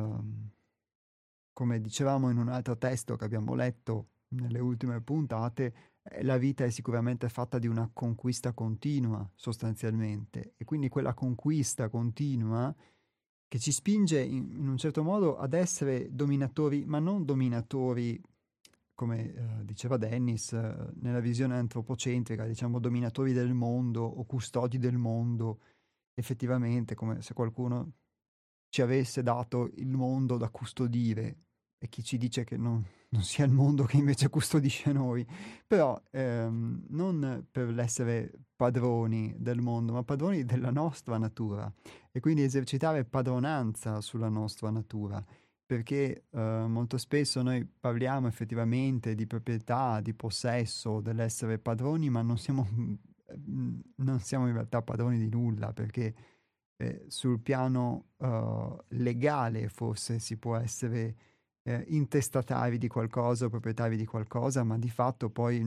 come dicevamo in un altro testo che abbiamo letto nelle ultime puntate, la vita è sicuramente fatta di una conquista continua, sostanzialmente, e quindi quella conquista continua che ci spinge in un certo modo ad essere dominatori, ma non dominatori, come diceva Dennis, nella visione antropocentrica, diciamo dominatori del mondo o custodi del mondo, effettivamente, come se qualcuno ci avesse dato il mondo da custodire e chi ci dice che non sia il mondo che invece custodisce noi, però non per l'essere padroni del mondo, ma padroni della nostra natura e quindi esercitare padronanza sulla nostra natura, perché molto spesso noi parliamo effettivamente di proprietà, di possesso, dell'essere padroni, ma non siamo in realtà padroni di nulla, perché sul piano legale forse si può essere intestatari di qualcosa o proprietari di qualcosa, ma di fatto poi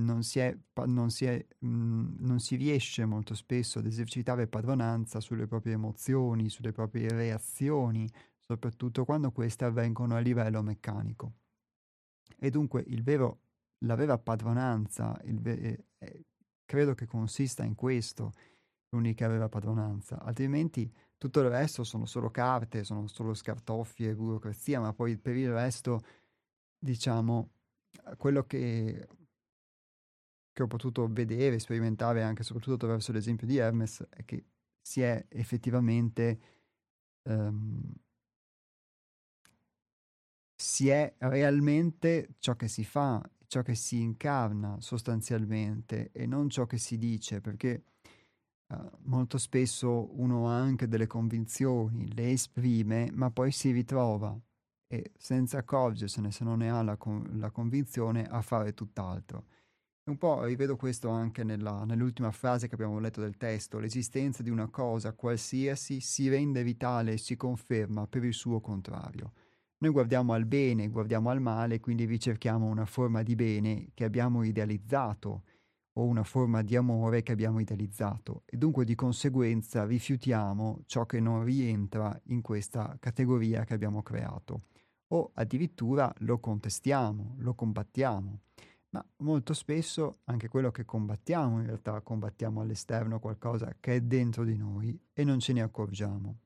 non si riesce molto spesso ad esercitare padronanza sulle proprie emozioni, sulle proprie reazioni, soprattutto quando queste avvengono a livello meccanico. E dunque la vera padronanza, credo che consista in questo, l'unica vera padronanza, altrimenti tutto il resto sono solo carte, sono solo scartoffie e burocrazia, ma poi per il resto, diciamo, quello che ho potuto vedere, sperimentare anche e soprattutto attraverso l'esempio di Hermes è che si è effettivamente, ehm, si è realmente ciò che si fa, ciò che si incarna sostanzialmente e non ciò che si dice, perché molto spesso uno ha anche delle convinzioni, le esprime, ma poi si ritrova e senza accorgersene, se non ne ha la convinzione, a fare tutt'altro. E un po' rivedo questo anche nell'ultima frase che abbiamo letto del testo: l'esistenza di una cosa qualsiasi si rende vitale e si conferma per il suo contrario. Noi guardiamo al bene, guardiamo al male, quindi ricerchiamo una forma di bene che abbiamo idealizzato o una forma di amore che abbiamo idealizzato e dunque di conseguenza rifiutiamo ciò che non rientra in questa categoria che abbiamo creato o addirittura lo contestiamo, lo combattiamo. Ma molto spesso anche quello che combattiamo, in realtà combattiamo all'esterno qualcosa che è dentro di noi e non ce ne accorgiamo.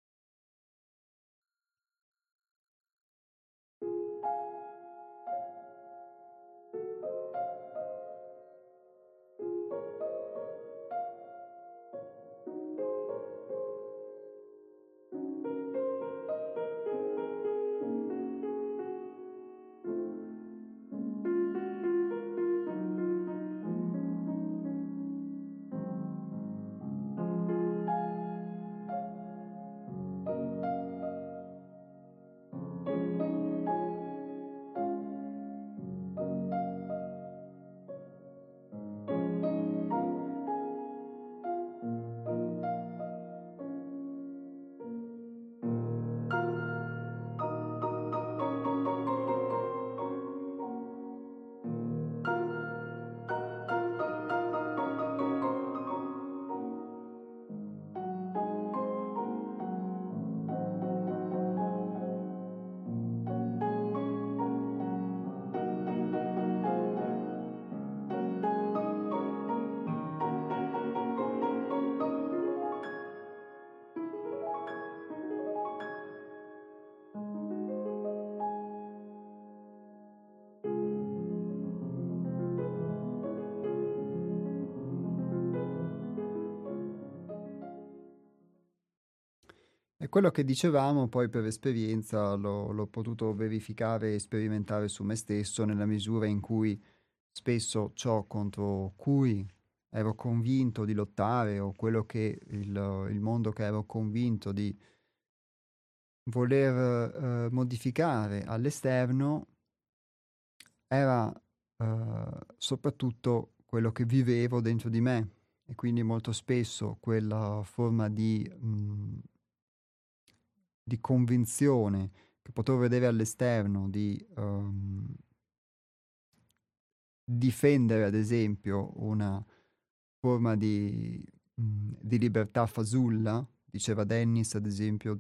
E quello che dicevamo poi per esperienza l'ho potuto verificare e sperimentare su me stesso nella misura in cui spesso ciò contro cui ero convinto di lottare o quello che il mondo che ero convinto di voler modificare all'esterno era soprattutto quello che vivevo dentro di me, e quindi molto spesso quella forma di convinzione che potevo vedere all'esterno, di difendere ad esempio una forma di libertà fasulla, diceva Dennis ad esempio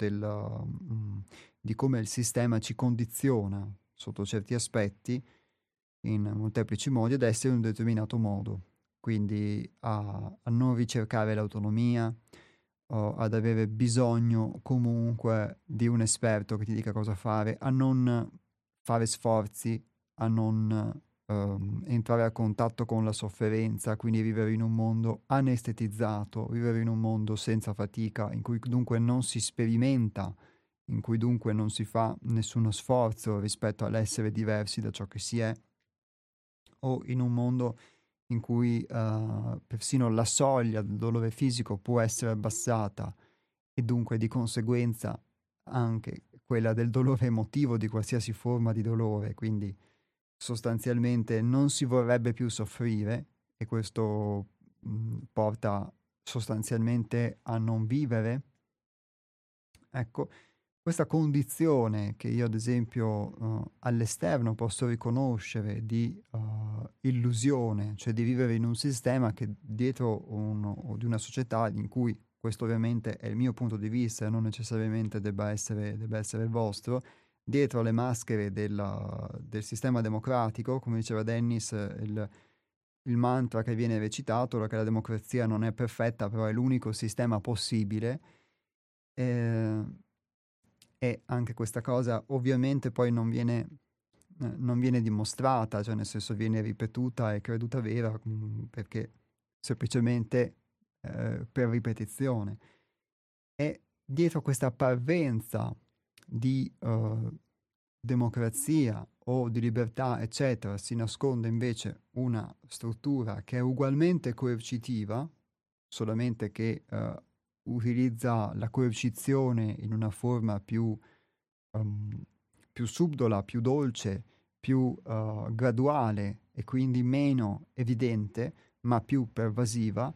di come il sistema ci condiziona sotto certi aspetti in molteplici modi ad essere in un determinato modo, quindi a non ricercare l'autonomia o ad avere bisogno comunque di un esperto che ti dica cosa fare, a non fare sforzi, a non entrare a contatto con la sofferenza, quindi vivere in un mondo anestetizzato, vivere in un mondo senza fatica, in cui dunque non si sperimenta, in cui dunque non si fa nessuno sforzo rispetto all'essere diversi da ciò che si è, o in un mondo in cui persino la soglia del dolore fisico può essere abbassata e dunque di conseguenza anche quella del dolore emotivo di qualsiasi forma di dolore, quindi sostanzialmente non si vorrebbe più soffrire e questo porta sostanzialmente a non vivere. Ecco, questa condizione che io ad esempio all'esterno posso riconoscere di illusione, cioè di vivere in un sistema che dietro o di una società in cui questo ovviamente è il mio punto di vista e non necessariamente debba essere il vostro, dietro le maschere del sistema democratico, come diceva Dennis, il mantra che viene recitato è che la democrazia non è perfetta, però è l'unico sistema possibile. eh, e anche questa cosa ovviamente poi non viene dimostrata, cioè nel senso viene ripetuta e creduta vera perché semplicemente per ripetizione. E dietro questa parvenza di democrazia o di libertà, eccetera, si nasconde invece una struttura che è ugualmente coercitiva, solamente che utilizza la coercizione in una forma ehm, più subdola, più dolce, più graduale e quindi meno evidente, ma più pervasiva,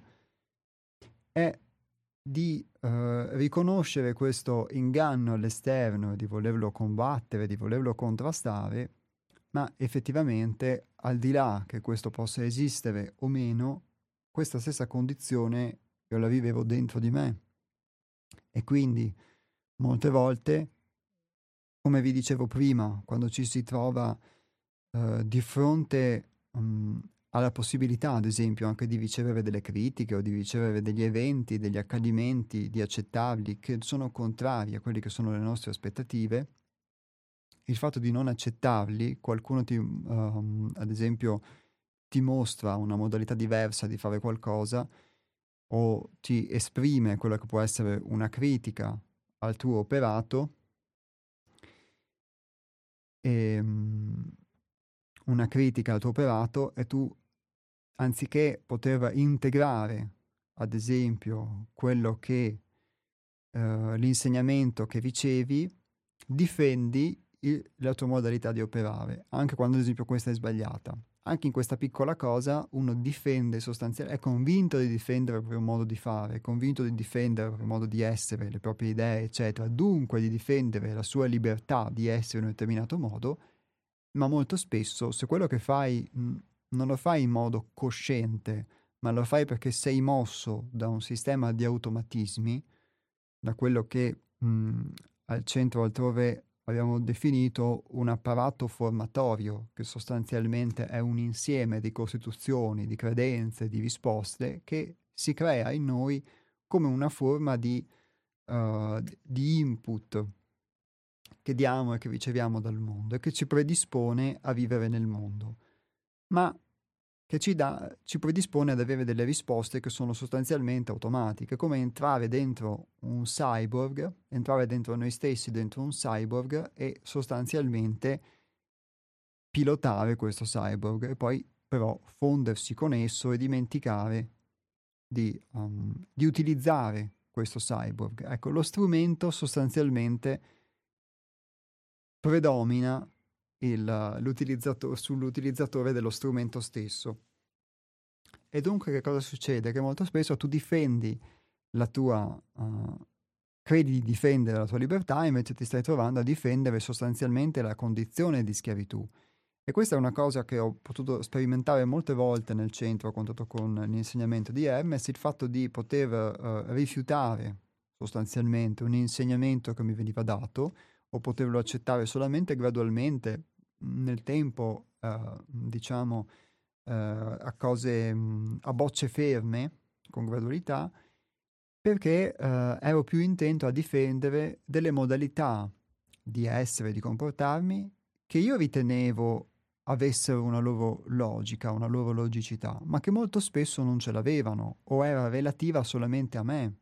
è di riconoscere questo inganno all'esterno, di volerlo combattere, di volerlo contrastare, ma effettivamente al di là che questo possa esistere o meno, questa stessa condizione io la vivevo dentro di me e quindi molte volte, come vi dicevo prima, quando ci si trova di fronte alla possibilità, ad esempio, anche di ricevere delle critiche o di ricevere degli eventi, degli accadimenti, di accettarli che sono contrari a quelle che sono le nostre aspettative, il fatto di non accettarli, qualcuno ad esempio, ti mostra una modalità diversa di fare qualcosa o ti esprime quella che può essere una critica al tuo operato, e una critica al tuo operato e tu, anziché poter integrare, ad esempio, quello che l'insegnamento che ricevi, difendi la tua modalità di operare, anche quando ad esempio questa è sbagliata. Anche in questa piccola cosa uno difende sostanzialmente, è convinto di difendere il proprio modo di fare, è convinto di difendere il proprio modo di essere, le proprie idee, eccetera, dunque di difendere la sua libertà di essere in un determinato modo, ma molto spesso se quello che fai non lo fai in modo cosciente, ma lo fai perché sei mosso da un sistema di automatismi, da quello che al centro altrove abbiamo definito un apparato formatorio, che sostanzialmente è un insieme di costituzioni, di credenze, di risposte che si crea in noi come una forma di input che diamo e che riceviamo dal mondo e che ci predispone a vivere nel mondo, ma che ci predispone ad avere delle risposte che sono sostanzialmente automatiche, come entrare dentro un cyborg, entrare dentro noi stessi, dentro un cyborg e sostanzialmente pilotare questo cyborg e poi però fondersi con esso e dimenticare di utilizzare questo cyborg. Ecco, lo strumento sostanzialmente predomina sull'utilizzatore dello strumento stesso. E dunque che cosa succede? Che molto spesso tu difendi la tua, credi di difendere la tua libertà, invece ti stai trovando a difendere sostanzialmente la condizione di schiavitù. E questa è una cosa che ho potuto sperimentare molte volte nel centro a contatto con l'insegnamento di Hermes, il fatto di poter rifiutare sostanzialmente un insegnamento che mi veniva dato o poterlo accettare solamente gradualmente nel tempo, diciamo, a cose, a bocce ferme, con gradualità, perché ero più intento a difendere delle modalità di essere, di comportarmi, che io ritenevo avessero una loro logica, una loro logicità, ma che molto spesso non ce l'avevano o era relativa solamente a me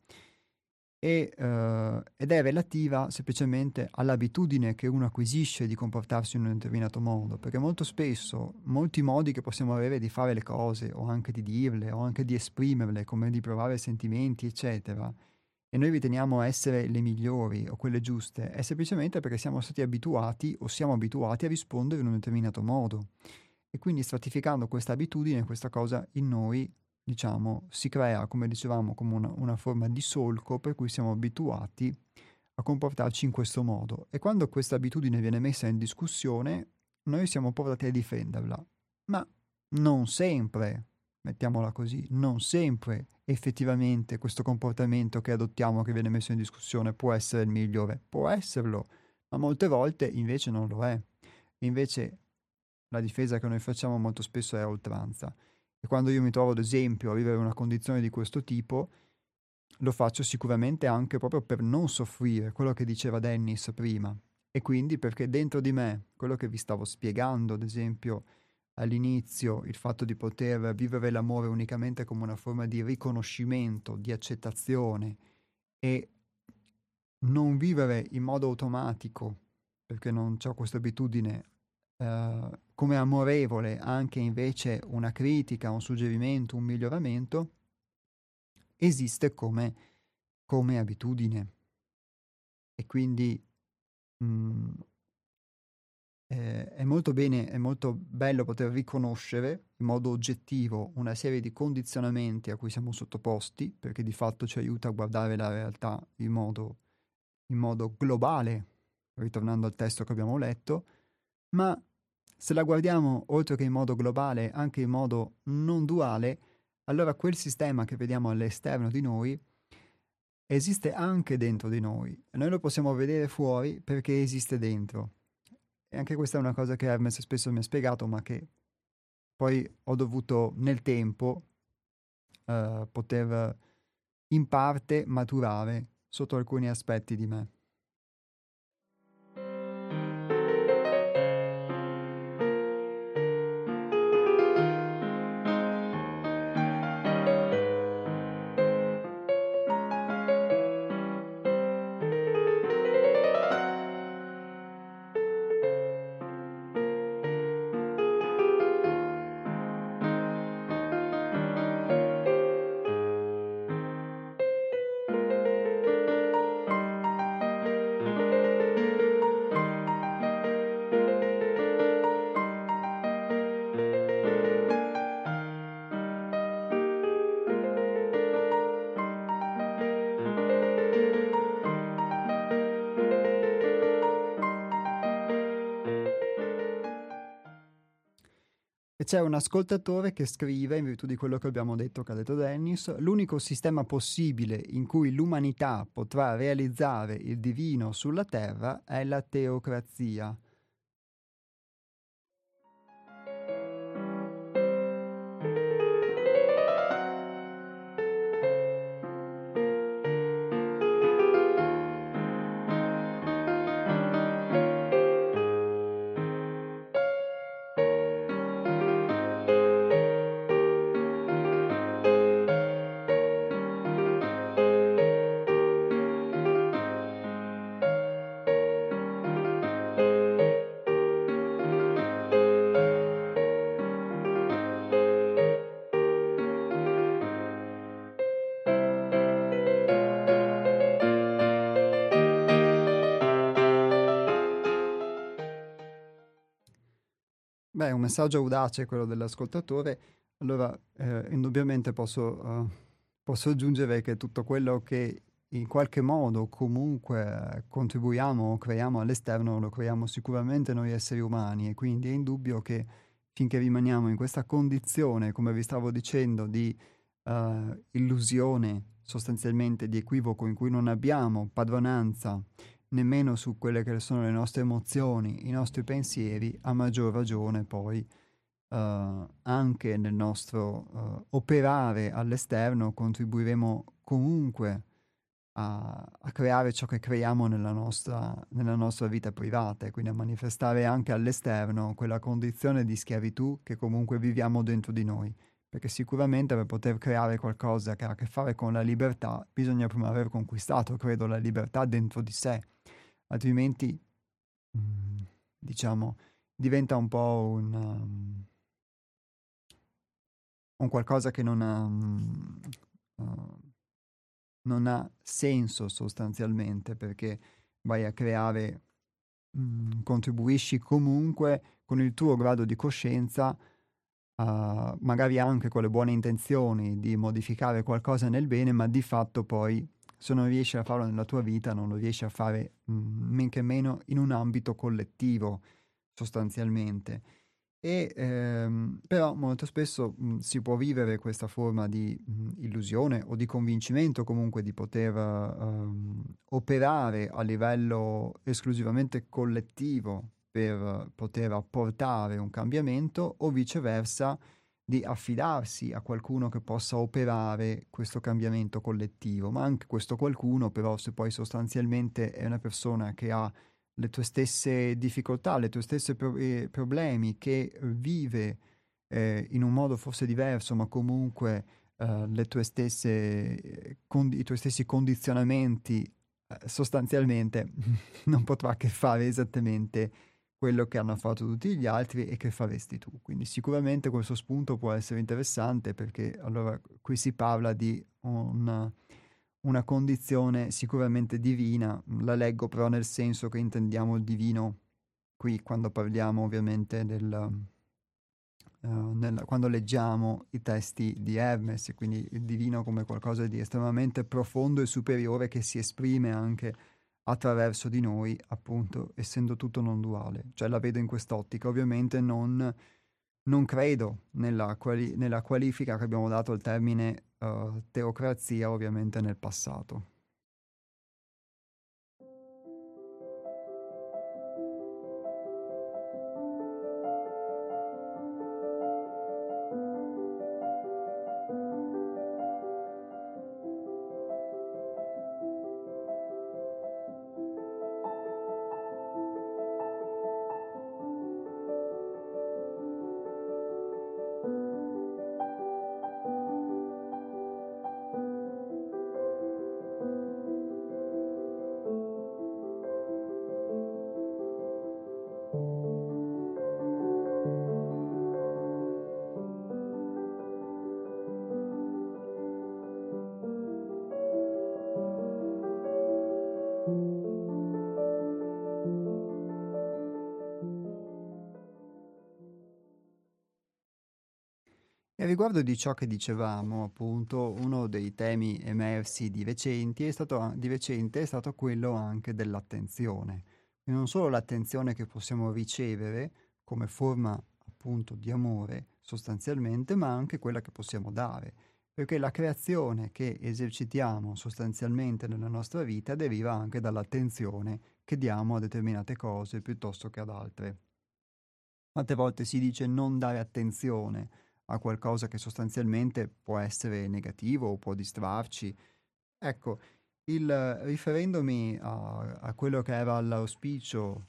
ed è relativa semplicemente all'abitudine che uno acquisisce di comportarsi in un determinato modo, perché molto spesso molti modi che possiamo avere di fare le cose o anche di dirle o anche di esprimerle, come di provare sentimenti, eccetera, e noi riteniamo essere le migliori o quelle giuste, è semplicemente perché siamo stati abituati o siamo abituati a rispondere in un determinato modo. E quindi stratificando questa abitudine, questa cosa in noi, diciamo, si crea, come dicevamo, come una forma di solco per cui siamo abituati a comportarci in questo modo. E quando questa abitudine viene messa in discussione, noi siamo portati a difenderla. Ma non sempre, mettiamola così, non sempre effettivamente questo comportamento che adottiamo, che viene messo in discussione, può essere il migliore. Può esserlo, ma molte volte invece non lo è. Invece la difesa che noi facciamo molto spesso è a oltranza. E quando io mi trovo, ad esempio, a vivere una condizione di questo tipo, lo faccio sicuramente anche proprio per non soffrire, quello che diceva Dennis prima. E quindi perché dentro di me, quello che vi stavo spiegando, ad esempio, all'inizio, il fatto di poter vivere l'amore unicamente come una forma di riconoscimento, di accettazione e non vivere in modo automatico, perché non ho questa abitudine, come amorevole anche invece una critica, un suggerimento, un miglioramento, esiste come abitudine. E quindi mh, è molto bene, è molto bello poter riconoscere in modo oggettivo una serie di condizionamenti a cui siamo sottoposti, perché di fatto ci aiuta a guardare la realtà in modo globale, ritornando al testo che abbiamo letto, ma se la guardiamo oltre che in modo globale, anche in modo non duale, allora quel sistema che vediamo all'esterno di noi esiste anche dentro di noi e noi lo possiamo vedere fuori perché esiste dentro. E anche questa è una cosa che Hermes spesso mi ha spiegato, ma che poi ho dovuto nel tempo poter in parte maturare sotto alcuni aspetti di me. E c'è un ascoltatore che scrive, in virtù di quello che abbiamo detto, che ha detto Dennis, l'unico sistema possibile in cui l'umanità potrà realizzare il divino sulla terra è la teocrazia. un messaggio audace quello dell'ascoltatore, allora indubbiamente posso aggiungere che tutto quello che in qualche modo comunque contribuiamo o creiamo all'esterno lo creiamo sicuramente noi esseri umani, e quindi è indubbio che finché rimaniamo in questa condizione, come vi stavo dicendo, di illusione, sostanzialmente di equivoco, in cui non abbiamo padronanza nemmeno su quelle che sono le nostre emozioni, i nostri pensieri, a maggior ragione poi anche nel nostro operare all'esterno contribuiremo comunque a creare ciò che creiamo nella nostra vita privata, e quindi a manifestare anche all'esterno quella condizione di schiavitù che comunque viviamo dentro di noi. Perché sicuramente per poter creare qualcosa che ha a che fare con la libertà bisogna prima aver conquistato, credo, la libertà dentro di sé, altrimenti, mm, diciamo, diventa un po' un qualcosa che uh, non ha senso sostanzialmente, perché vai a creare, contribuisci comunque con il tuo grado di coscienza, magari anche con le buone intenzioni di modificare qualcosa nel bene, ma di fatto poi se non riesci a farlo nella tua vita non lo riesci a fare men che meno in un ambito collettivo sostanzialmente. E, però molto spesso si può vivere questa forma di illusione o di convincimento comunque di poter operare a livello esclusivamente collettivo per poter apportare un cambiamento, o viceversa di affidarsi a qualcuno che possa operare questo cambiamento collettivo. Ma anche questo qualcuno, però, se poi sostanzialmente è una persona che ha le tue stesse difficoltà, le tue stesse problemi, che vive in un modo forse diverso, ma comunque le tue stesse, i tuoi stessi condizionamenti, sostanzialmente non potrà che fare esattamente quello che hanno fatto tutti gli altri e che faresti tu. Quindi sicuramente questo spunto può essere interessante, perché allora qui si parla di una condizione sicuramente divina. La leggo però nel senso che intendiamo il divino qui quando parliamo ovviamente quando leggiamo i testi di Hermes, e quindi il divino come qualcosa di estremamente profondo e superiore che si esprime anche attraverso di noi, appunto, essendo tutto non duale. Cioè la vedo in quest'ottica. Ovviamente non credo nella qualifica che abbiamo dato al termine teocrazia, ovviamente nel passato. E a riguardo di ciò che dicevamo, appunto, uno dei temi emersi di recente è stato quello anche dell'attenzione. E non solo l'attenzione che possiamo ricevere come forma appunto di amore sostanzialmente, ma anche quella che possiamo dare. Perché la creazione che esercitiamo sostanzialmente nella nostra vita deriva anche dall'attenzione che diamo a determinate cose piuttosto che ad altre. Tante volte si dice non dare attenzione a qualcosa che sostanzialmente può essere negativo o può distrarci. Ecco, riferendomi a quello che era l'auspicio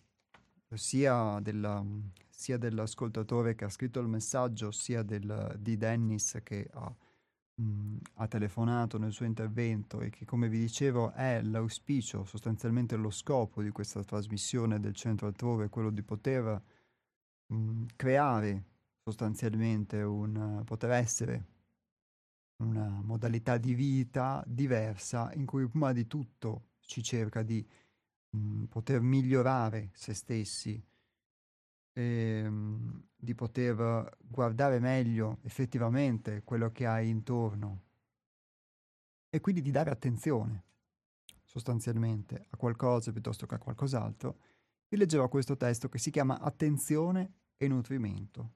sia dell'ascoltatore che ha scritto il messaggio, sia di Dennis che ha telefonato nel suo intervento, e che, come vi dicevo, è l'auspicio, sostanzialmente lo scopo di questa trasmissione del Centro Altrove, quello di poter creare sostanzialmente poter essere una modalità di vita diversa, in cui prima di tutto si cerca di poter migliorare se stessi, di poter guardare meglio effettivamente quello che hai intorno e quindi di dare attenzione sostanzialmente a qualcosa piuttosto che a qualcos'altro, vi leggerò questo testo che si chiama Attenzione e nutrimento.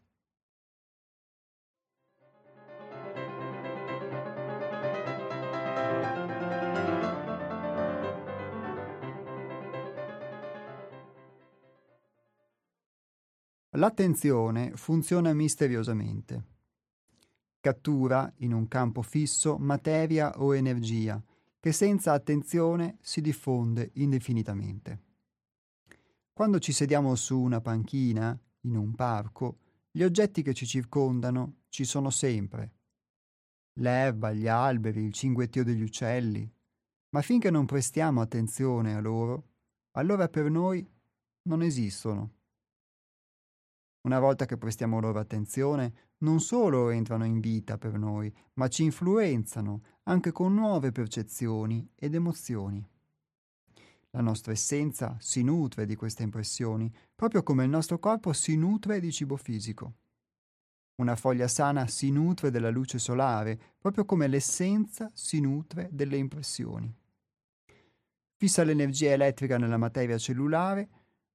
L'attenzione funziona misteriosamente. Cattura, in un campo fisso, materia o energia che senza attenzione si diffonde indefinitamente. Quando ci sediamo su una panchina, in un parco, gli oggetti che ci circondano ci sono sempre. L'erba, gli alberi, il cinguettio degli uccelli. Ma finché non prestiamo attenzione a loro, allora per noi non esistono. Una volta che prestiamo loro attenzione, non solo entrano in vita per noi, ma ci influenzano anche con nuove percezioni ed emozioni. La nostra essenza si nutre di queste impressioni, proprio come il nostro corpo si nutre di cibo fisico. Una foglia sana si nutre della luce solare, proprio come l'essenza si nutre delle impressioni. Fissa l'energia elettrica nella materia cellulare,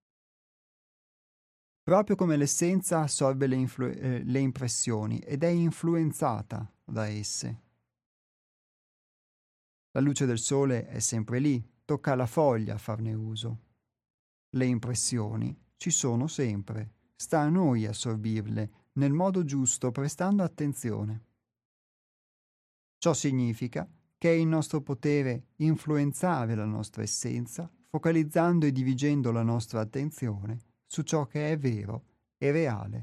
proprio come l'essenza assorbe le impressioni ed è influenzata da esse. La luce del sole è sempre lì, tocca alla foglia a farne uso. Le impressioni ci sono sempre, sta a noi assorbirle nel modo giusto prestando attenzione. Ciò significa che è in nostro potere influenzare la nostra essenza, focalizzando e dirigendo la nostra attenzione su ciò che è vero e reale.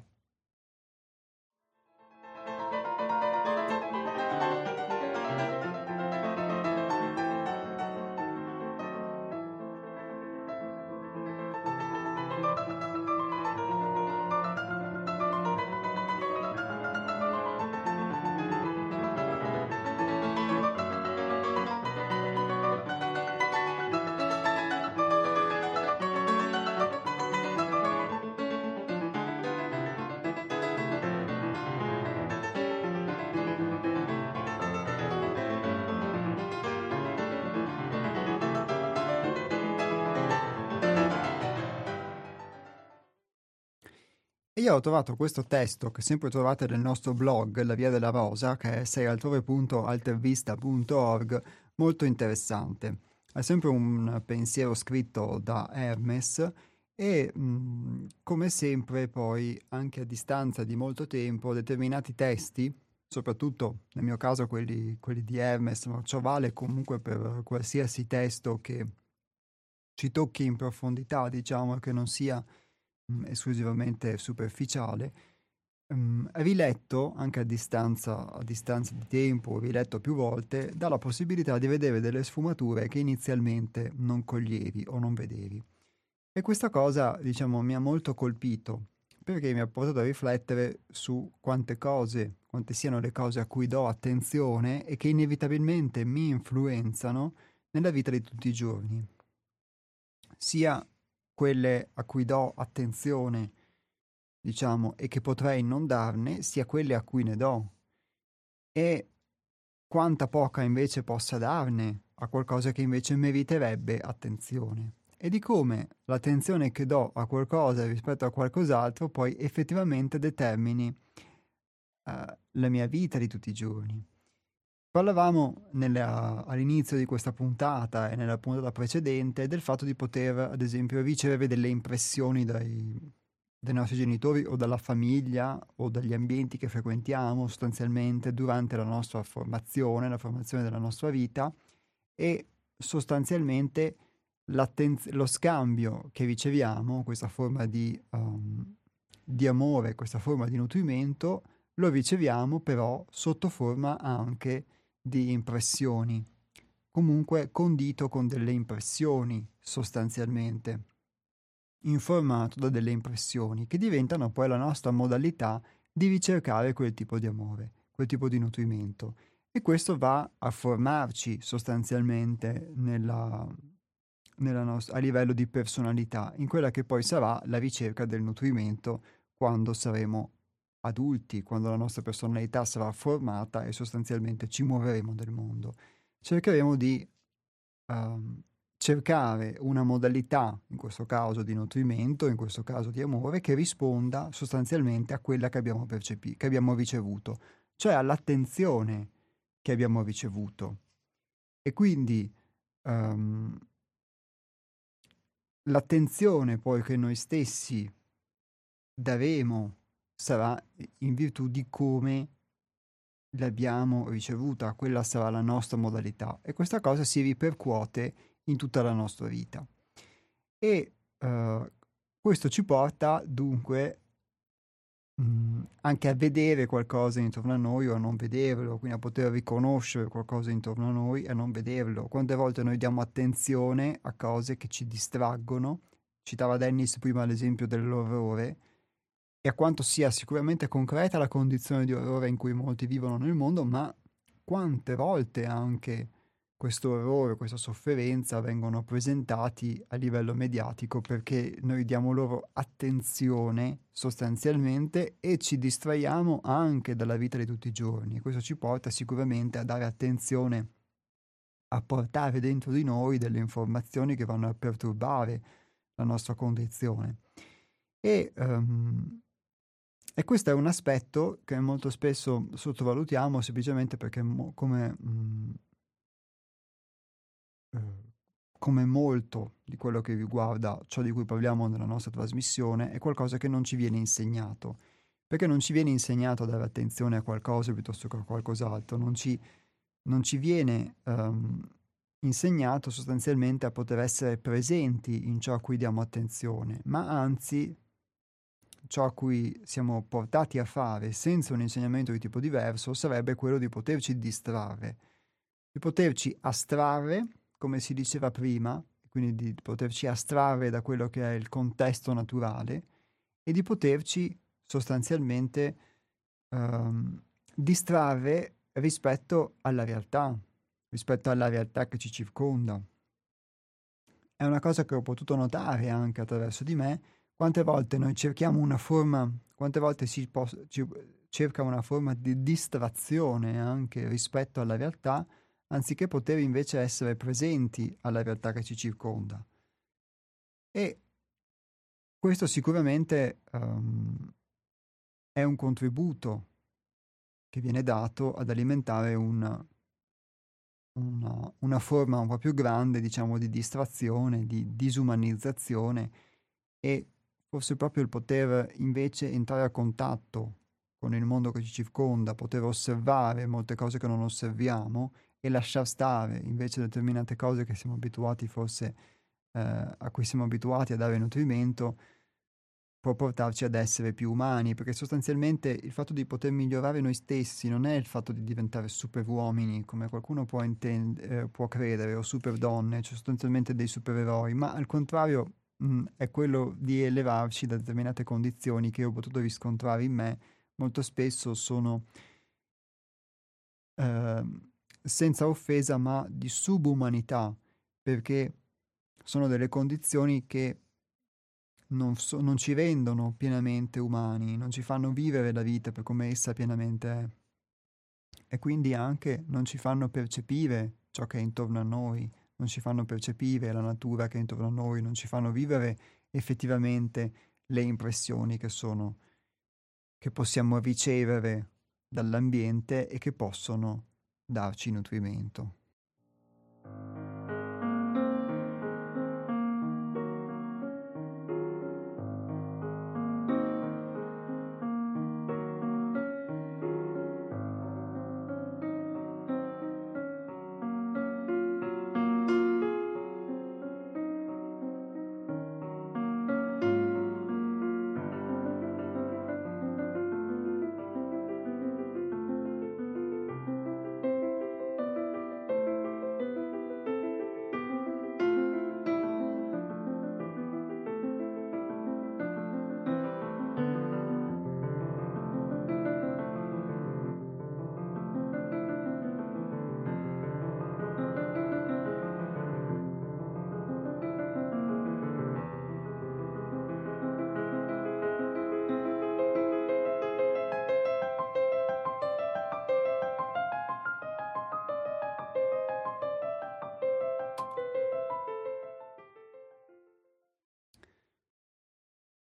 E io ho trovato questo testo che sempre trovate nel nostro blog, La Via della Rosa, che è seialtrove.altervista.org, molto interessante. È sempre un pensiero scritto da Hermes e come sempre poi anche a distanza di molto tempo determinati testi, soprattutto nel mio caso quelli di Hermes, ma ciò vale comunque per qualsiasi testo che ci tocchi in profondità, diciamo, che non sia esclusivamente superficiale, riletto anche a distanza di tempo, riletto più volte, dà la possibilità di vedere delle sfumature che inizialmente non coglievi o non vedevi. E questa cosa, diciamo, mi ha molto colpito, perché mi ha portato a riflettere su quante siano le cose a cui do attenzione e che inevitabilmente mi influenzano nella vita di tutti i giorni, sia quelle a cui do attenzione, diciamo, e che potrei non darne, sia quelle a cui ne do. E quanta poca invece possa darne a qualcosa che invece meriterebbe attenzione. E di come l'attenzione che do a qualcosa rispetto a qualcos'altro poi effettivamente determini la mia vita di tutti i giorni. Parlavamo all'inizio di questa puntata e nella puntata precedente del fatto di poter, ad esempio, ricevere delle impressioni dai nostri genitori o dalla famiglia o dagli ambienti che frequentiamo sostanzialmente durante la nostra formazione, la formazione della nostra vita e sostanzialmente lo scambio che riceviamo, questa forma di amore, questa forma di nutrimento, lo riceviamo però sotto forma anche di impressioni, comunque condito con delle impressioni sostanzialmente, informato da delle impressioni che diventano poi la nostra modalità di ricercare quel tipo di amore, quel tipo di nutrimento. E questo va a formarci sostanzialmente a livello di personalità, in quella che poi sarà la ricerca del nutrimento quando saremo adulti, quando la nostra personalità sarà formata e sostanzialmente ci muoveremo nel mondo. Cercheremo di ehm, cercare una modalità, in questo caso di nutrimento, in questo caso di amore, che risponda sostanzialmente a quella che abbiamo che abbiamo ricevuto, cioè all'attenzione che abbiamo ricevuto. E quindi ehm, l'attenzione poi che noi stessi daremo sarà in virtù di come l'abbiamo ricevuta, quella sarà la nostra modalità e questa cosa si ripercuote in tutta la nostra vita. E questo ci porta dunque anche a vedere qualcosa intorno a noi o a non vederlo, quindi a poter riconoscere qualcosa intorno a noi e a non vederlo. Quante volte noi diamo attenzione a cose che ci distraggono, citava Dennis prima l'esempio dell'orrore, e a quanto sia sicuramente concreta la condizione di orrore in cui molti vivono nel mondo, ma quante volte anche questo orrore, questa sofferenza vengono presentati a livello mediatico perché noi diamo loro attenzione sostanzialmente e ci distraiamo anche dalla vita di tutti i giorni. Questo ci porta sicuramente a dare attenzione, a portare dentro di noi delle informazioni che vanno a perturbare la nostra condizione. E, questo è un aspetto che molto spesso sottovalutiamo semplicemente perché come molto di quello che riguarda ciò di cui parliamo nella nostra trasmissione, è qualcosa che non ci viene insegnato. Perché non ci viene insegnato a dare attenzione a qualcosa piuttosto che a qualcos'altro, non ci viene insegnato sostanzialmente a poter essere presenti in ciò a cui diamo attenzione, ma anzi ciò a cui siamo portati a fare senza un insegnamento di tipo diverso sarebbe quello di poterci distrarre, di poterci astrarre, come si diceva prima, quindi di poterci astrarre da quello che è il contesto naturale e di poterci sostanzialmente distrarre rispetto alla realtà che ci circonda. È una cosa che ho potuto notare anche attraverso di me, quante volte noi cerchiamo una forma, quante volte ci cerca una forma di distrazione anche rispetto alla realtà, anziché poter invece essere presenti alla realtà che ci circonda. E questo sicuramente è un contributo che viene dato ad alimentare una forma un po' più grande, diciamo, di distrazione, di disumanizzazione e forse proprio il poter invece entrare a contatto con il mondo che ci circonda, poter osservare molte cose che non osserviamo e lasciar stare invece determinate cose che siamo abituati forse a cui siamo abituati a dare nutrimento, può portarci ad essere più umani, perché sostanzialmente il fatto di poter migliorare noi stessi non è il fatto di diventare super uomini, come qualcuno può credere, o super donne, cioè sostanzialmente dei supereroi, ma al contrario è quello di elevarci da determinate condizioni che ho potuto riscontrare in me, molto spesso sono senza offesa, ma di subumanità, perché sono delle condizioni che non ci rendono pienamente umani, non ci fanno vivere la vita per come essa pienamente è e quindi anche non ci fanno percepire ciò che è intorno a noi, non ci fanno percepire la natura che è intorno a noi, non ci fanno vivere effettivamente le impressioni che possiamo ricevere dall'ambiente e che possono darci nutrimento.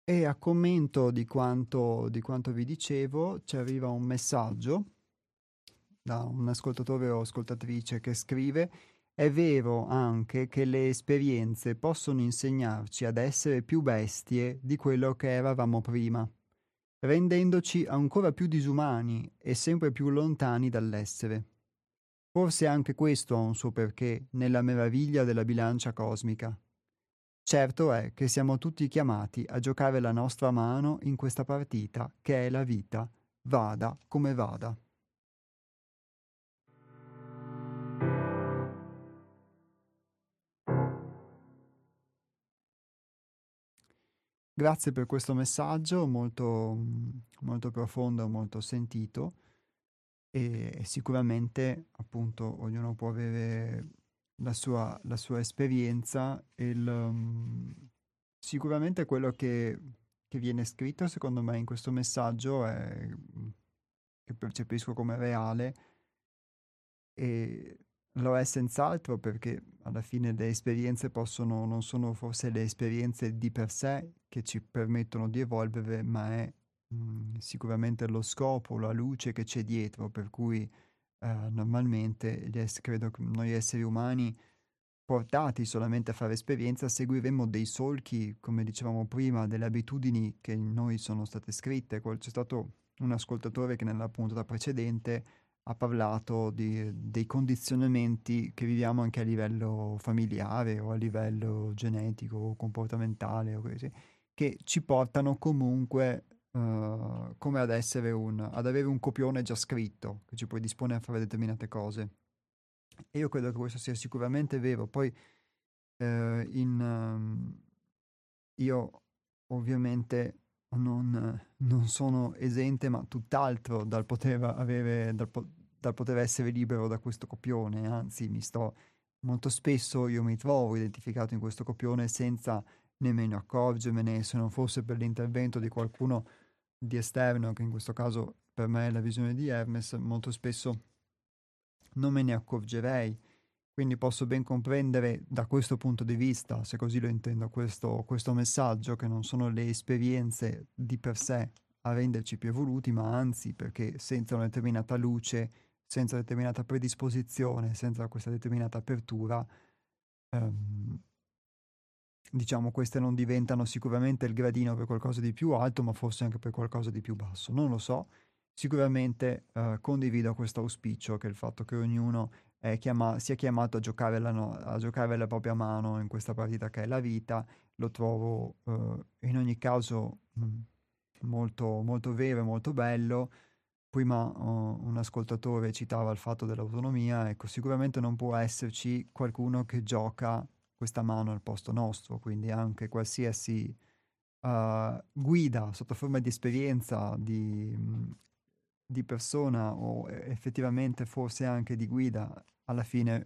E a commento di quanto vi dicevo, ci arriva un messaggio da un ascoltatore o ascoltatrice che scrive: è vero anche che le esperienze possono insegnarci ad essere più bestie di quello che eravamo prima, rendendoci ancora più disumani e sempre più lontani dall'essere. Forse anche questo ha un suo perché nella meraviglia della bilancia cosmica. Certo è che siamo tutti chiamati a giocare la nostra mano in questa partita che è la vita, vada come vada. Grazie per questo messaggio molto profondo, molto sentito, e sicuramente appunto ognuno può avere la sua esperienza e sicuramente quello che viene scritto secondo me in questo messaggio è, che percepisco come reale, e lo è senz'altro perché alla fine le esperienze non sono forse le esperienze di per sé che ci permettono di evolvere, ma è sicuramente lo scopo, la luce che c'è dietro, per cui normalmente credo che noi esseri umani, portati solamente a fare esperienza, seguiremmo dei solchi, come dicevamo prima, delle abitudini che in noi sono state scritte. C'è stato un ascoltatore che nella puntata precedente ha parlato dei condizionamenti che viviamo anche a livello familiare o a livello genetico o comportamentale o così, che ci portano comunque come ad avere un copione già scritto che ci poi dispone a fare determinate cose. E io credo che questo sia sicuramente vero. Poi io ovviamente non sono esente, ma tutt'altro dal poter essere libero da questo copione, anzi molto spesso io mi trovo identificato in questo copione senza nemmeno accorgermene, se non fosse per l'intervento di qualcuno di esterno, che in questo caso per me è la visione di Hermes, molto spesso non me ne accorgerei. Quindi posso ben comprendere da questo punto di vista, se così lo intendo, questo messaggio, che non sono le esperienze di per sé a renderci più evoluti, ma anzi perché senza una determinata luce, senza determinata predisposizione, senza questa determinata apertura, ehm, diciamo queste non diventano sicuramente il gradino per qualcosa di più alto, ma forse anche per qualcosa di più basso. Non lo so. Sicuramente condivido questo auspicio, che è il fatto che ognuno sia chiamato a giocare a giocare la propria mano in questa partita che è la vita. Lo trovo in ogni caso molto vero e molto bello. Prima un ascoltatore citava il fatto dell'autonomia, ecco, sicuramente non può esserci qualcuno che gioca questa mano al posto nostro, quindi anche qualsiasi guida sotto forma di esperienza, di persona o effettivamente forse anche di guida, alla fine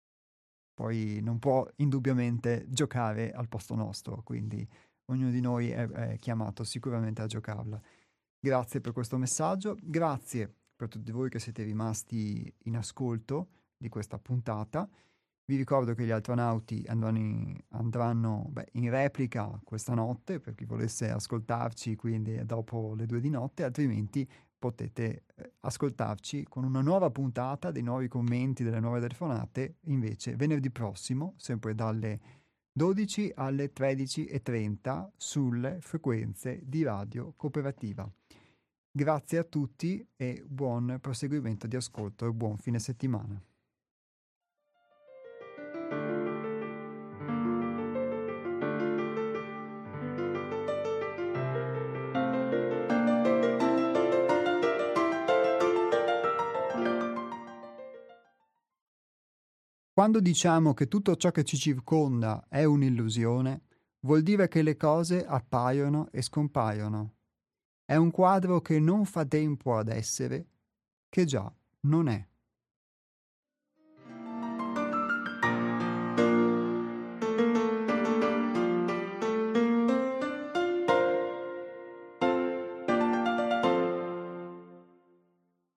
poi non può indubbiamente giocare al posto nostro, quindi ognuno di noi è chiamato sicuramente a giocarla. Grazie per questo messaggio, grazie per tutti voi che siete rimasti in ascolto di questa puntata. Vi ricordo che gli astronauti andranno in replica questa notte per chi volesse ascoltarci, quindi dopo le 2 di notte, altrimenti potete ascoltarci con una nuova puntata, dei nuovi commenti, delle nuove telefonate, invece venerdì prossimo, sempre dalle 12 alle 13:30 sulle frequenze di Radio Cooperativa. Grazie a tutti e buon proseguimento di ascolto e buon fine settimana. Quando diciamo che tutto ciò che ci circonda è un'illusione, vuol dire che le cose appaiono e scompaiono. È un quadro che non fa tempo ad essere, che già non è.